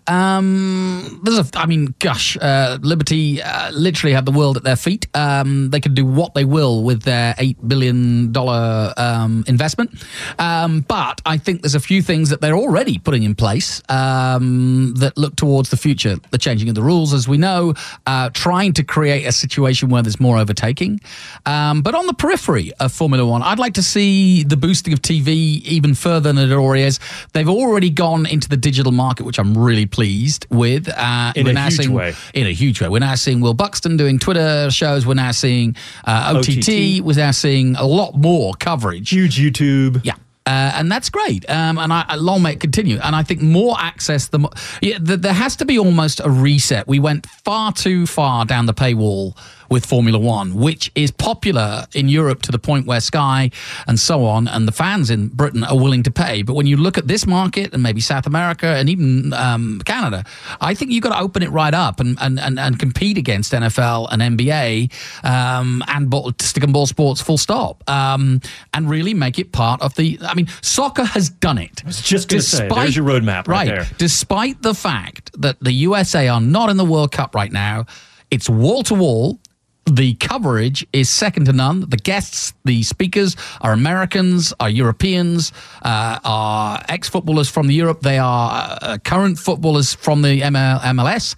Liberty literally have the world at their feet. They could do what they will with their $8 billion investment. But I think there's a few things that they're already putting in place that look towards the future. The changing of the rules, as we know, trying to create a situation where there's more overtaking. But on the periphery of Formula One, I'd like to see the boost boosting of TV even further than it already is. They've already gone into the digital market, which I'm really pleased with. In a huge way. In a huge way. We're now seeing Will Buxton doing Twitter shows. We're now seeing OTT. We're now seeing a lot more coverage. Huge YouTube. Yeah. And that's great. And long may it continue. And I think more access, there has to be almost a reset. We went far too far down the paywall with Formula One, which is popular in Europe to the point where Sky and so on, and the fans in Britain are willing to pay. But when you look at this market and maybe South America and even Canada, I think you've got to open it right up and compete against NFL and NBA and stick and ball sports full stop, and really make it part of the... I mean, soccer has done it. I was just going to say, there's your roadmap right there. Despite the fact that the USA are not in the World Cup right now, it's wall-to-wall. The coverage is second to none. The guests, the speakers are Americans, are Europeans, are ex-footballers from Europe. They are current footballers from the MLS.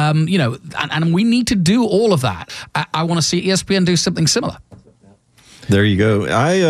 And we need to do all of that. I want to see ESPN do something similar. There you go.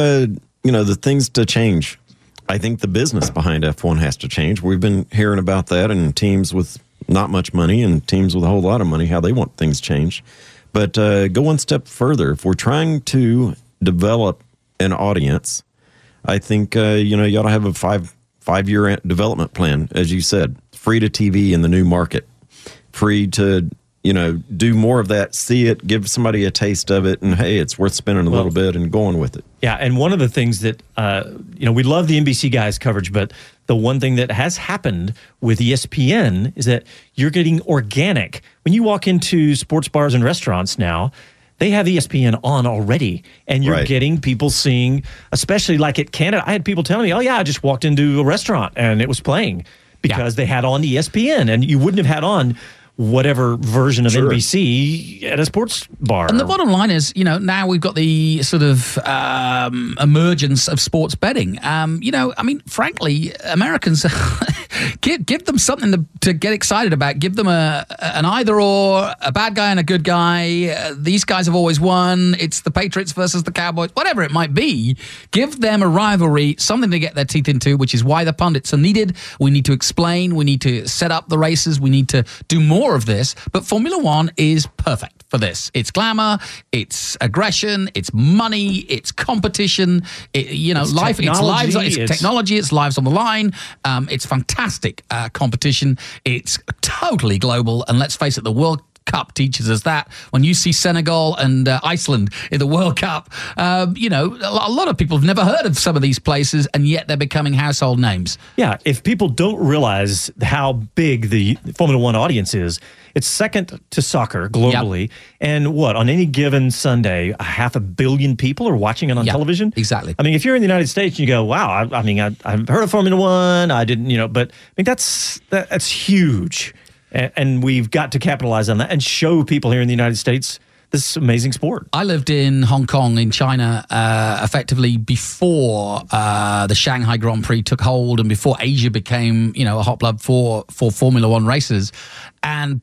The things to change. I think the business behind F1 has to change. We've been hearing about that, and teams with not much money and teams with a whole lot of money, how they want things changed. But go one step further. If we're trying to develop an audience, I think you ought to have a five-year development plan, as you said. Free to TV in the new market, free to do more of that, see it, give somebody a taste of it, and hey, it's worth spending a little bit and going with it. Yeah, and one of the things that we love the NBC guys coverage, but the one thing that has happened with ESPN is that you're getting organic. When you walk into sports bars and restaurants now, they have ESPN on already, and you're getting people seeing, especially like at Canada. I had people telling me, oh yeah, I just walked into a restaurant and it was playing because they had on ESPN, and you wouldn't have had on whatever version of NBC at a sports bar. And the bottom line is, now we've got the sort of emergence of sports betting. Frankly, Americans, give them something to get excited about. Give them an either or, a bad guy and a good guy. These guys have always won. It's the Patriots versus the Cowboys, whatever it might be. Give them a rivalry, something to get their teeth into, which is why the pundits are needed. We need to explain. We need to set up the races. We need to do more of this, but Formula One is perfect for this. It's glamour, it's aggression, it's money, it's competition, life, it's lives, it's technology, it's lives on the line. It's fantastic competition. It's totally global, and let's face it, the World Cup teaches us that. When you see Senegal and Iceland in the World Cup, a lot of people have never heard of some of these places, and yet they're becoming household names. Yeah, if people don't realize how big the Formula One audience is, it's second to soccer globally. And on any given Sunday, 500 million people are watching it on television? Exactly. I mean, if you're in the United States and you go, wow, I've heard of Formula One, I didn't, but I mean, that's huge. And we've got to capitalize on that and show people here in the United States this amazing sport. I lived in Hong Kong, in China, effectively before the Shanghai Grand Prix took hold and before Asia became, a hot blood for Formula One races. And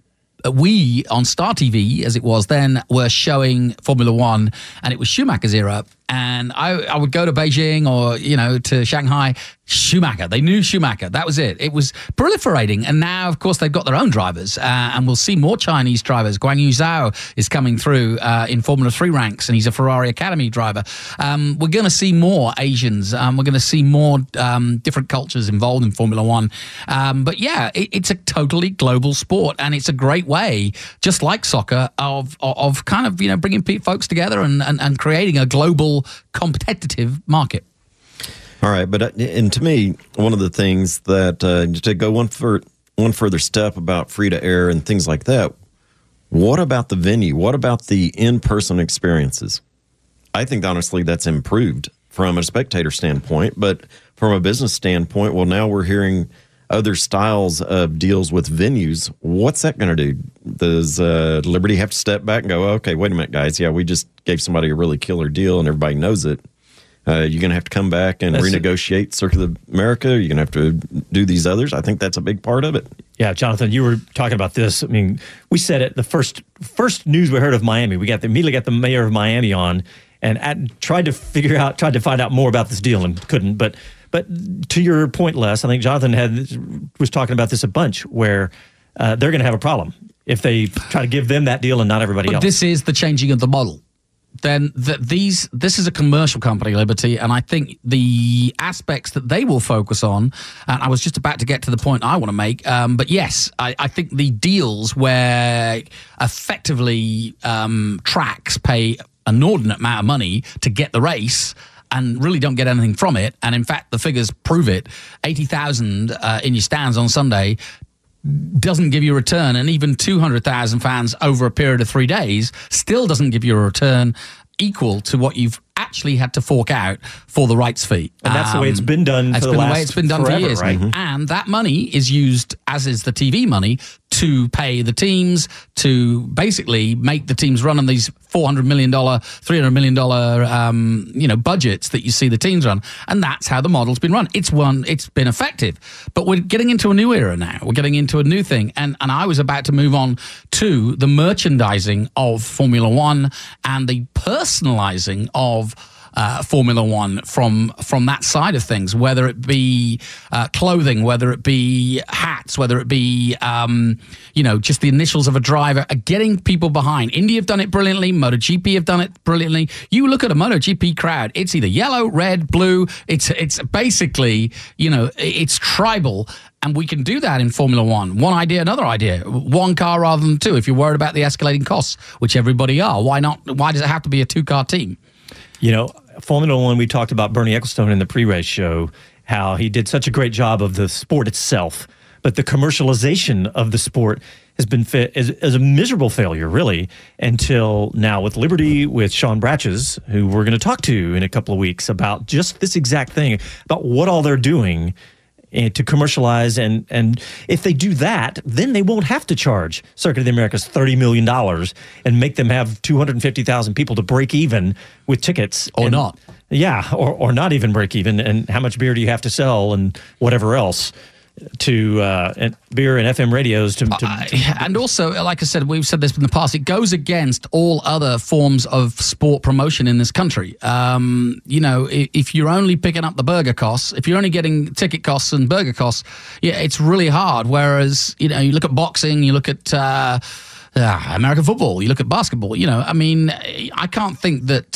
we, on Star TV, as it was then, were showing Formula One, and it was Schumacher's era. And I would go to Beijing or, to Shanghai, Schumacher. They knew Schumacher. That was it. It was proliferating. And now, of course, they've got their own drivers. And we'll see more Chinese drivers. Guan Yu Zhao is coming through in Formula 3 ranks, and he's a Ferrari Academy driver. We're going to see more Asians. We're going to see more different cultures involved in Formula One. But yeah, it's a totally global sport. And it's a great way, just like soccer, of kind of, bringing folks together and creating a global competitive market. All right, but and to me, one of the things that to go one further step about free to air and things like that, what about the venue? What about the in-person experiences? I think honestly that's improved from a spectator standpoint, but from a business standpoint, well, now we're hearing other styles of deals with venues. What's that going to do? Does Liberty have to step back and go, okay, wait a minute, guys. Yeah, we just gave somebody a really killer deal and everybody knows it. You're going to have to come back and renegotiate Circuit of America. You're going to have to do these others. I think that's a big part of it. Yeah, Jonathan, you were talking about this. I mean, we said it, the first news we heard of Miami, we immediately got the mayor of Miami on, and tried to find out more about this deal and couldn't. But to your point, Les, I think Jonathan was talking about this a bunch, where they're going to have a problem if they try to give them that deal and not everybody else. This is the changing of the model. Then this is a commercial company, Liberty, and I think the aspects that they will focus on, and I was just about to get to the point I want to make, but yes, I think the deals where effectively tracks pay an inordinate amount of money to get the race and really don't get anything from it, and in fact the figures prove it, 80,000 in your stands on Sunday doesn't give you a return, and even 200,000 fans over a period of 3 days still doesn't give you a return equal to what you've actually had to fork out for the rights fee. And that's the way it's been done for the last way it's been done forever, for years. right? Mm-hmm. And that money is used, as is the TV money, to pay the teams, to basically make the teams run on these $400 million, $300 million, budgets that you see the teams run. And that's how the model's been run. It's been effective. But we're getting into a new era now. We're getting into a new thing. And I was about to move on to the merchandising of Formula One and the personalizing of Formula One from that side of things, whether it be clothing, whether it be hats, whether it be just the initials of a driver, getting people behind. Indy have done it brilliantly. MotoGP have done it brilliantly. You look at a MotoGP crowd, it's either yellow, red, blue. It's basically, it's tribal. And we can do that in Formula One. One idea, another idea. One car rather than two. If you're worried about the escalating costs, which everybody are, why not? Why does it have to be a two-car team? Formula One, we talked about Bernie Ecclestone in the pre-race show, how he did such a great job of the sport itself, but the commercialization of the sport has been is a miserable failure, really, until now with Liberty, with Sean Bratches, who we're going to talk to in a couple of weeks about just this exact thing, about what all they're doing to commercialize, and if they do that, then they won't have to charge Circuit of the Americas $30 million and make them have 250,000 people to break even with tickets. Or not. Yeah, or not even break even, and how much beer do you have to sell and whatever else to and beer and FM radios to and also, like I said, we've said this in the past, it goes against all other forms of sport promotion in this country. If you're only picking up the burger costs, if you're only getting ticket costs and burger costs, it's really hard. Whereas, you look at boxing, you look at American football, you look at basketball, I can't think that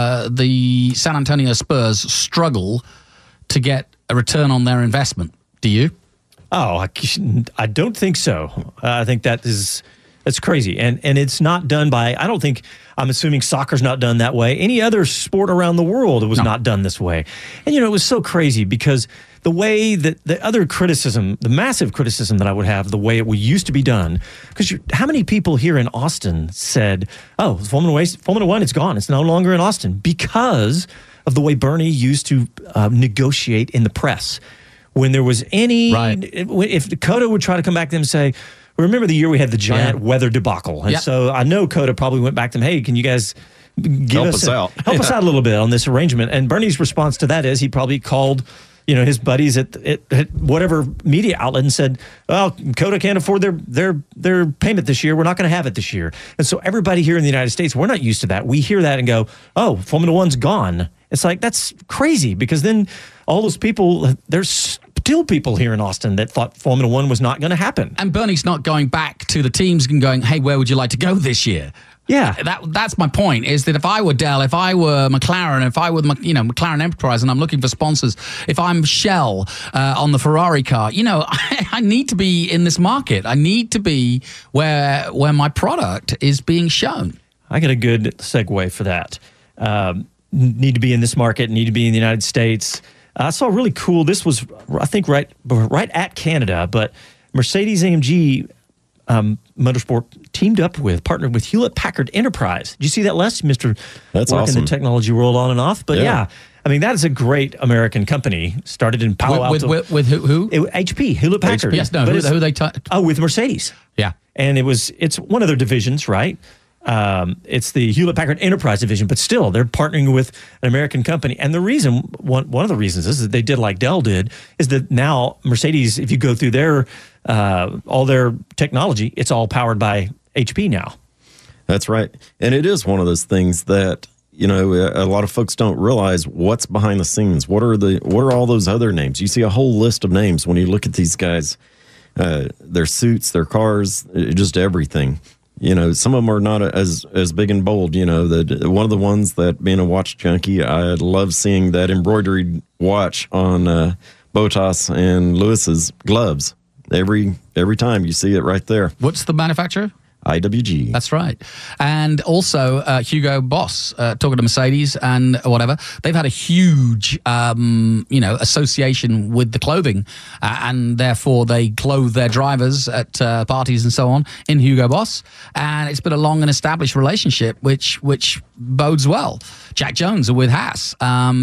the San Antonio Spurs struggle to get a return on their investment. Do you? Oh, I don't think so. I think that's crazy. And it's not done by, I'm assuming soccer's not done that way. Any other sport around the world, it was not done this way. And, it was so crazy because the way that the other criticism, the massive criticism that I would have, the way it used to be done, because how many people here in Austin said, oh, Formula One, it's gone. It's no longer in Austin because of the way Bernie used to negotiate in the press. When there was any, if Dakota would try to come back to them and say, remember the year we had the giant weather debacle? And so I know Coda probably went back to them, hey, can you guys help us out a little bit on this arrangement? And Bernie's response to that is he probably called, his buddies at whatever media outlet and said, well, Coda can't afford their payment this year. We're not going to have it this year. And so everybody here in the United States, we're not used to that. We hear that and go, oh, Formula One's gone. It's like, that's crazy, because then all those people, there's still people here in Austin that thought Formula One was not going to happen. And Bernie's not going back to the teams and going, hey, where would you like to go this year? Yeah. That's my point, is that if I were Dell, if I were McLaren, if I were McLaren Enterprise and I'm looking for sponsors, if I'm Shell on the Ferrari car, I need to be in this market. I need to be where my product is being shown. I got a good segue for that. Need to be in this market, need to be in the United States. I saw really cool, this was, I think, right at Canada, but Mercedes-AMG Motorsport partnered with Hewlett-Packard Enterprise. Did you see that, Les? Mr. That's work awesome. in the technology world on and off. But yeah, that is a great American company. Started in Palo Alto. With who? HP, Hewlett-Packard. Yes, no, who they... with Mercedes. Yeah. And it's one of their divisions, right? It's the Hewlett-Packard Enterprise division, but still, they're partnering with an American company. And the reason, one of the reasons is that they did like Dell did, is that now Mercedes, if you go through their all their technology, it's all powered by HP now. That's right. And it is one of those things that a lot of folks don't realize what's behind the scenes. What are all those other names? You see a whole list of names when you look at these guys, their suits, their cars, just everything. Some of them are not as big and bold. One of the ones that, being a watch junkie, I love seeing that embroidered watch on Bottas and Lewis's gloves. Every time you see it right there. What's the manufacturer? IWG. That's right. And also Hugo Boss, talking to Mercedes and whatever, they've had a huge, association with the clothing, and therefore they clothe their drivers at parties and so on in Hugo Boss. And it's been a long and established relationship, which bodes well. Jack Jones with Haas.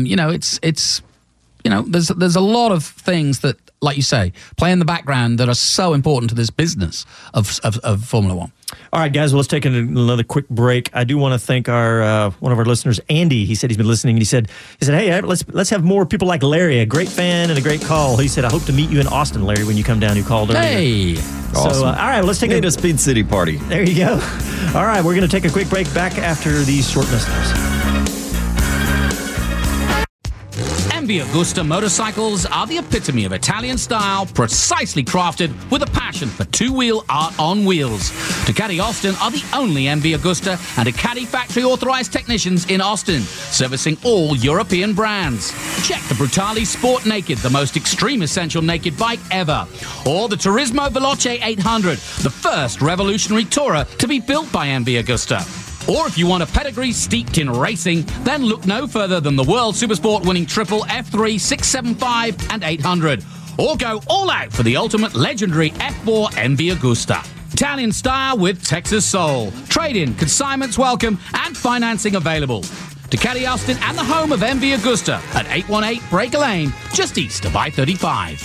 There's a lot of things that, like you say, play in the background that are so important to this business of Formula One. All right, guys, well, let's take another quick break. I do want to thank our one of our listeners, Andy. He said he's been listening, and he said, hey, let's have more people like Larry, a great fan and a great call. He said, I hope to meet you in Austin, Larry, when you come down. You called earlier. Hey, awesome. So, all right, let's take a Speed City party. There you go. All right, we're going to take a quick break. Back after these short messages. MV Agusta motorcycles are the epitome of Italian style, precisely crafted with a passion for two-wheel art on wheels. Ducati Austin are the only MV Agusta and Ducati factory authorized technicians in Austin, servicing all European brands. Check the Brutale Sport Naked, the most extreme essential naked bike ever, or the Turismo Veloce 800, the first revolutionary tourer to be built by MV Agusta. Or if you want a pedigree steeped in racing, then look no further than the World Supersport winning triple F3, 675 and 800. Or go all out for the ultimate legendary F4 MV Agusta. Italian style with Texas soul. Trade-in, consignments welcome, and financing available. Ducati Austin and the home of MV Agusta at 818 Breaker Lane, just east of I-35.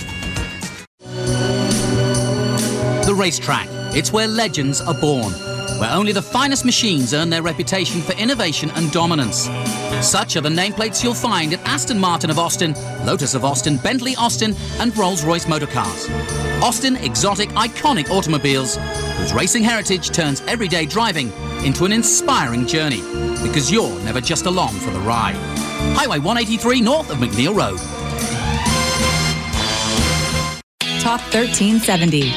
The racetrack. It's where legends are born, where only the finest machines earn their reputation for innovation and dominance. Such are the nameplates you'll find at Aston Martin of Austin, Lotus of Austin, Bentley Austin, and Rolls-Royce Motorcars. Austin exotic, iconic automobiles whose racing heritage turns everyday driving into an inspiring journey, because you're never just along for the ride. Highway 183 north of McNeil Road. Talk 1370.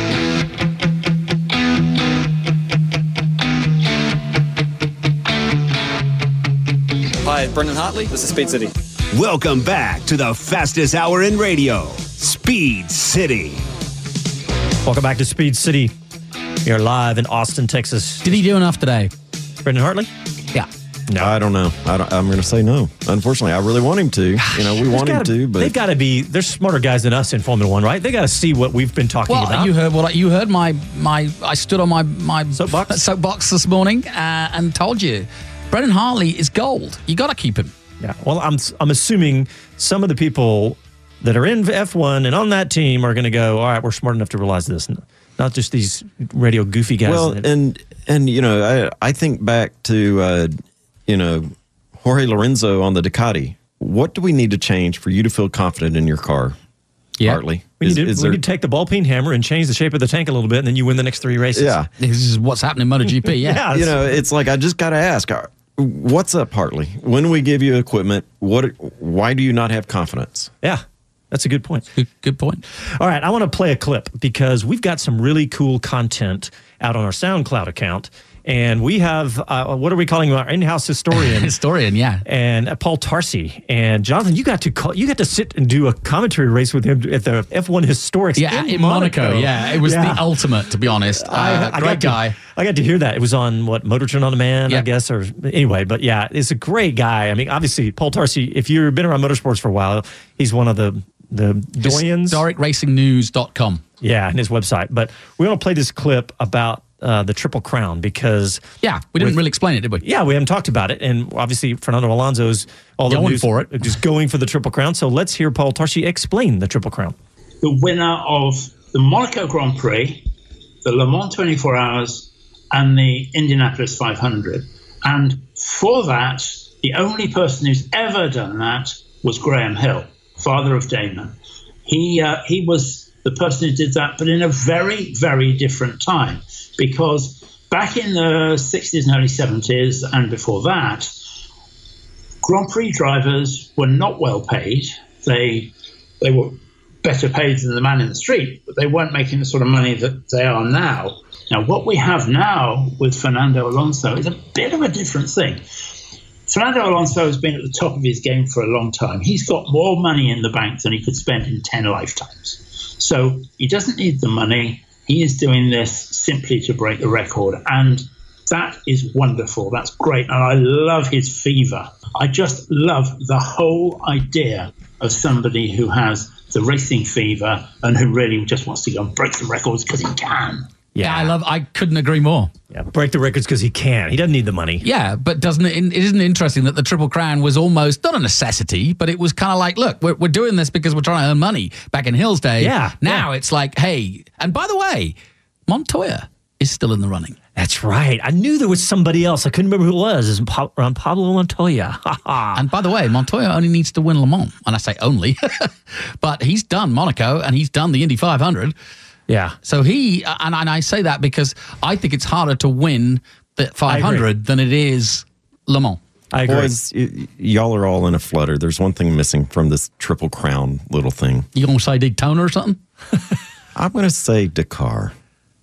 Hi, Brendan Hartley. This is Speed City. Welcome back to the fastest hour in radio, Speed City. Welcome back to Speed City. We are live in Austin, Texas. Did he do enough today? Brendan Hartley? Yeah. No, I don't know. I'm going to say no. Unfortunately, I really want him to. We want him to, but they've got to be. They're smarter guys than us in Formula One, right? They got to see what we've been talking about. You heard my. I stood on my soapbox this morning and told you, Brendan Hartley is gold. You got to keep him. Yeah. Well, I'm assuming some of the people that are in F1 and on that team are going to go, all right, we're smart enough to realize this, not just these radio goofy guys. Well, I think back to Jorge Lorenzo on the Ducati. What do we need to change for you to feel confident in your car? Yeah. Hartley. We need to take the ball peen hammer and change the shape of the tank a little bit, and then you win the next 3 races. Yeah. This is what's happening in MotoGP. Yeah. It's like, I just got to ask, what's up, Hartley? When we give you equipment, why do you not have confidence? Yeah. That's a good point. Good point. All right, I want to play a clip because we've got some really cool content out on our SoundCloud account. And we have, what are we calling him? Our in-house historian. Historian, yeah. And Paul Tarsi. And Jonathan, you got to sit and do a commentary race with him at the F1 Historics in Monaco. Yeah, it was the ultimate, to be honest. Great guy. I got to hear that. It was on, Motortrend on Demand, I guess, or anyway. But yeah, it's a great guy. I mean, obviously, Paul Tarsi, if you've been around motorsports for a while, he's one of the doyens. HistoricRacingNews.com. Yeah, and his website. But we're going to play this clip about the Triple Crown because... Yeah, we didn't really explain it, did we? Yeah, we haven't talked about it. And obviously, Fernando Alonso's going for it. Just going for the Triple Crown. So let's hear Paul Tarsi explain the Triple Crown. The winner of the Monaco Grand Prix, the Le Mans 24 Hours, and the Indianapolis 500. And for that, the only person who's ever done that was Graham Hill, father of Damon. He was the person who did that, but in a very, very different time. Because back in the 60s and early 70s and before that, Grand Prix drivers were not well paid. They were better paid than the man in the street, but they weren't making the sort of money that they are now. Now, what we have now with Fernando Alonso is a bit of a different thing. Fernando Alonso has been at the top of his game for a long time. He's got more money in the bank than he could spend in 10 lifetimes. So he doesn't need the money. He is doing this simply to break the record. And that is wonderful. That's great. And I love his fever. I just love the whole idea of somebody who has the racing fever and who really just wants to go and break the records because he can. Yeah, I couldn't agree more. Yeah, break the records because he can. He doesn't need the money. Yeah, but isn't it interesting that the Triple Crown was almost not a necessity, but it was kind of like, look, we're doing this because we're trying to earn money back in Hill's day. Yeah. Now it's like, hey, and by the way, Montoya is still in the running. That's right. I knew there was somebody else. I couldn't remember who it was. It's Pablo Montoya. And by the way, Montoya only needs to win Le Mans. And I say only, but he's done Monaco and he's done the Indy 500. Yeah. So and I say that because I think it's harder to win the 500 than it is Le Mans. I agree. Boys, y'all are all in a flutter. There's one thing missing from this Triple Crown little thing. You going to say Daytona or something? I'm going to say Dakar.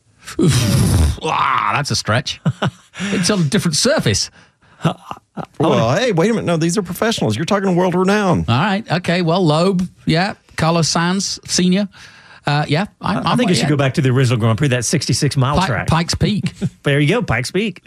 Wow, that's a stretch. It's on a different surface. Well, hey, wait a minute. No, these are professionals. You're talking world renown. All right. Okay. Well, Loeb. Yeah. Carlos Sainz, Sr. Yeah. I think it should go back to the original Grand Prix, that 66-mile track. Pikes Peak. There you go, Pikes Peak.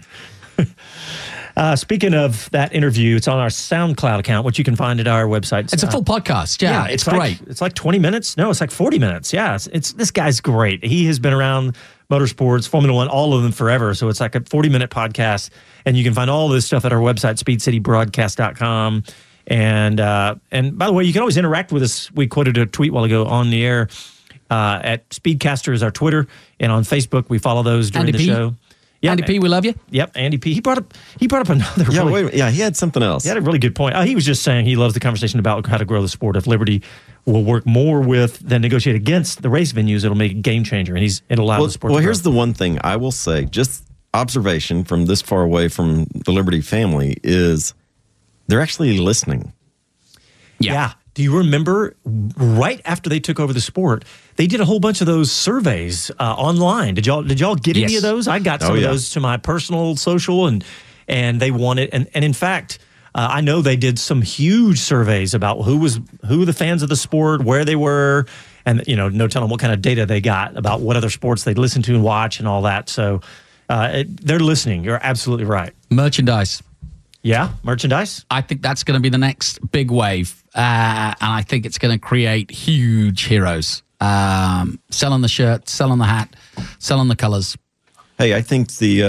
Speaking of that interview, it's on our SoundCloud account, which you can find at our website. It's a full podcast. Yeah, it's great. It's like 20 minutes. No, it's like 40 minutes. Yeah, it's this guy's great. He has been around motorsports, Formula One, all of them forever. So it's like a 40-minute podcast, and you can find all this stuff at our website, speedcitybroadcast.com. And by the way, you can always interact with us. We quoted a tweet a while ago on the air at Speedcaster is our Twitter, and on Facebook we follow those during the show. Yeah, Andy P, we love you. Yep, Andy P. He brought up another. Yeah, really, he had something else. He had a really good point. He was just saying he loves the conversation about how to grow the sport. If Liberty will work more with than negotiate against the race venues, it'll make a game changer, and it'll allow the sport. Well, to here's grow. the one thing I will say: just observation from this far away from the Liberty family is they're actually listening. Yeah. Do you remember right after they took over the sport, they did a whole bunch of those surveys online? Did y'all get any of those? I got some of those to my personal social, and they wanted and in fact, I know they did some huge surveys about who the fans of the sport, where they were, and no telling what kind of data they got about what other sports they'd listen to and watch and all that. So they're listening. You're absolutely right. Merchandise. Yeah, merchandise. I think that's going to be the next big wave, and I think it's going to create huge heroes. Selling the shirt, selling the hat, selling the colors. Hey, I think the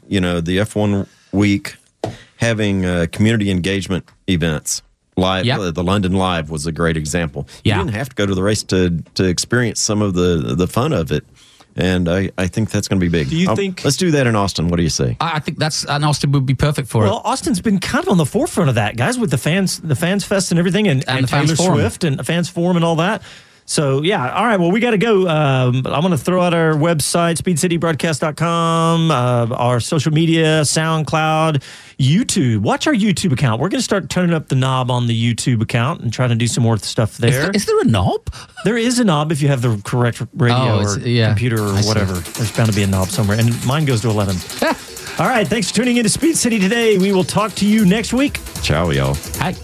F1 week having community engagement events live. Yep. The London Live was a great example. Yeah. You didn't have to go to the race to experience some of the fun of it. And I think that's going to be big. Do you think... Let's do that in Austin. What do you say? I think Austin would be perfect for it. Well, Austin's been kind of on the forefront of that, guys, with the Fans Fest and everything, and Taylor Swift and Fans Forum and all that. So, yeah. All right. Well, we got to go. I'm going to throw out our website, speedcitybroadcast.com, our social media, SoundCloud, YouTube. Watch our YouTube account. We're going to start turning up the knob on the YouTube account and trying to do some more stuff there. Is there a knob? There is a knob if you have the correct radio or computer or whatever. There's bound to be a knob somewhere. And mine goes to 11. All right. Thanks for tuning in to Speed City today. We will talk to you next week. Ciao, y'all. Hi.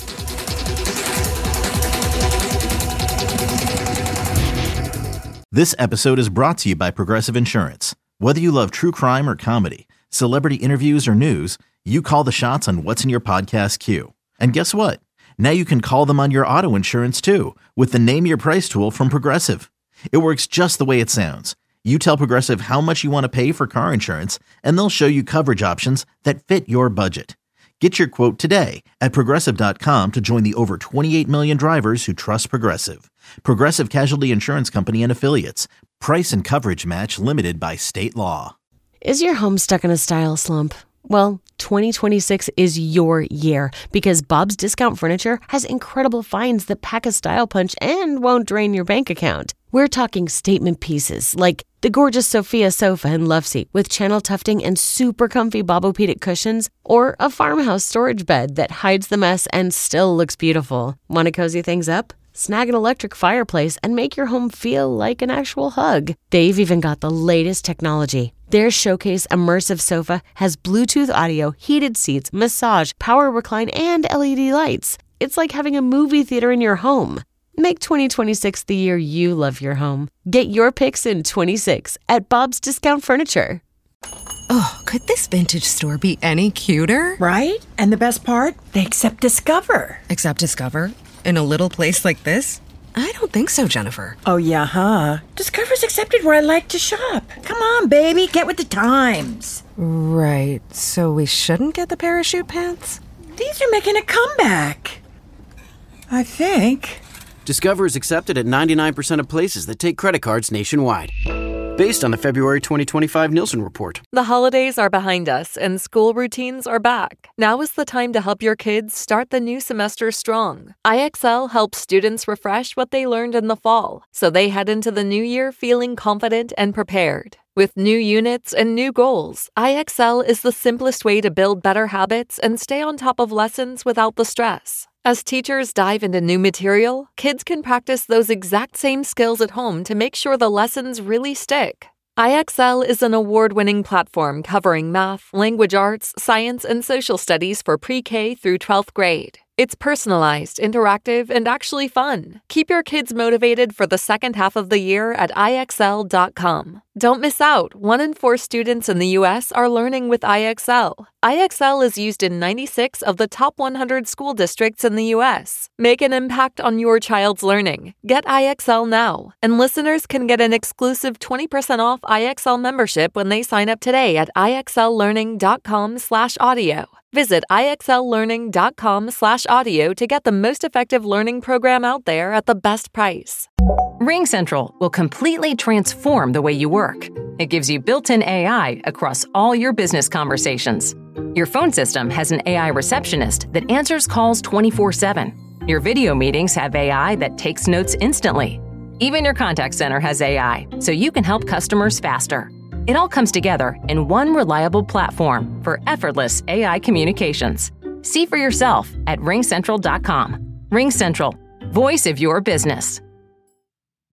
This episode is brought to you by Progressive Insurance. Whether you love true crime or comedy, celebrity interviews or news, you call the shots on what's in your podcast queue. And guess what? Now you can call them on your auto insurance too with the Name Your Price tool from Progressive. It works just the way it sounds. You tell Progressive how much you want to pay for car insurance, and they'll show you coverage options that fit your budget. Get your quote today at Progressive.com to join the over 28 million drivers who trust Progressive. Progressive Casualty Insurance Company and Affiliates. Price and coverage match limited by state law. Is your home stuck in a style slump? Well, 2026 is your year because Bob's Discount Furniture has incredible finds that pack a style punch and won't drain your bank account. We're talking statement pieces like the gorgeous Sophia sofa and love seat with channel tufting and super comfy Bobopedic cushions, or a farmhouse storage bed that hides the mess and still looks beautiful. Want to cozy things up? Snag an electric fireplace and make your home feel like an actual hug. They've even got the latest technology. Their Showcase Immersive Sofa has Bluetooth audio, heated seats, massage, power recline, and LED lights. It's like having a movie theater in your home. Make 2026 the year you love your home. Get your picks in 26 at Bob's Discount Furniture. Oh, could this vintage store be any cuter? Right? And the best part? They accept Discover. Accept Discover? In a little place like this? I don't think so, Jennifer. Oh, yeah, huh? Discover's accepted where I like to shop. Come on, baby, get with the times. Right, so we shouldn't get the parachute pants? These are making a comeback. I think. Discover is accepted at 99% of places that take credit cards nationwide. Based on the February 2025 Nielsen report. The holidays are behind us and school routines are back. Now is the time to help your kids start the new semester strong. IXL helps students refresh what they learned in the fall, so they head into the new year feeling confident and prepared. With new units and new goals, IXL is the simplest way to build better habits and stay on top of lessons without the stress. As teachers dive into new material, kids can practice those exact same skills at home to make sure the lessons really stick. IXL is an award-winning platform covering math, language arts, science, and social studies for pre-K through 12th grade. It's personalized, interactive, and actually fun. Keep your kids motivated for the second half of the year at IXL.com. Don't miss out. 1 in 4 students in the U.S. are learning with IXL. IXL is used in 96 of the top 100 school districts in the U.S. Make an impact on your child's learning. Get IXL now. And listeners can get an exclusive 20% off IXL membership when they sign up today at IXLlearning.com/audio. Visit IXLlearning.com/audio to get the most effective learning program out there at the best price. RingCentral will completely transform the way you work. It gives you built-in AI across all your business conversations. Your phone system has an AI receptionist that answers calls 24/7. Your video meetings have AI that takes notes instantly. Even your contact center has AI, so you can help customers faster. It all comes together in one reliable platform for effortless AI communications. See for yourself at RingCentral.com. RingCentral, voice of your business.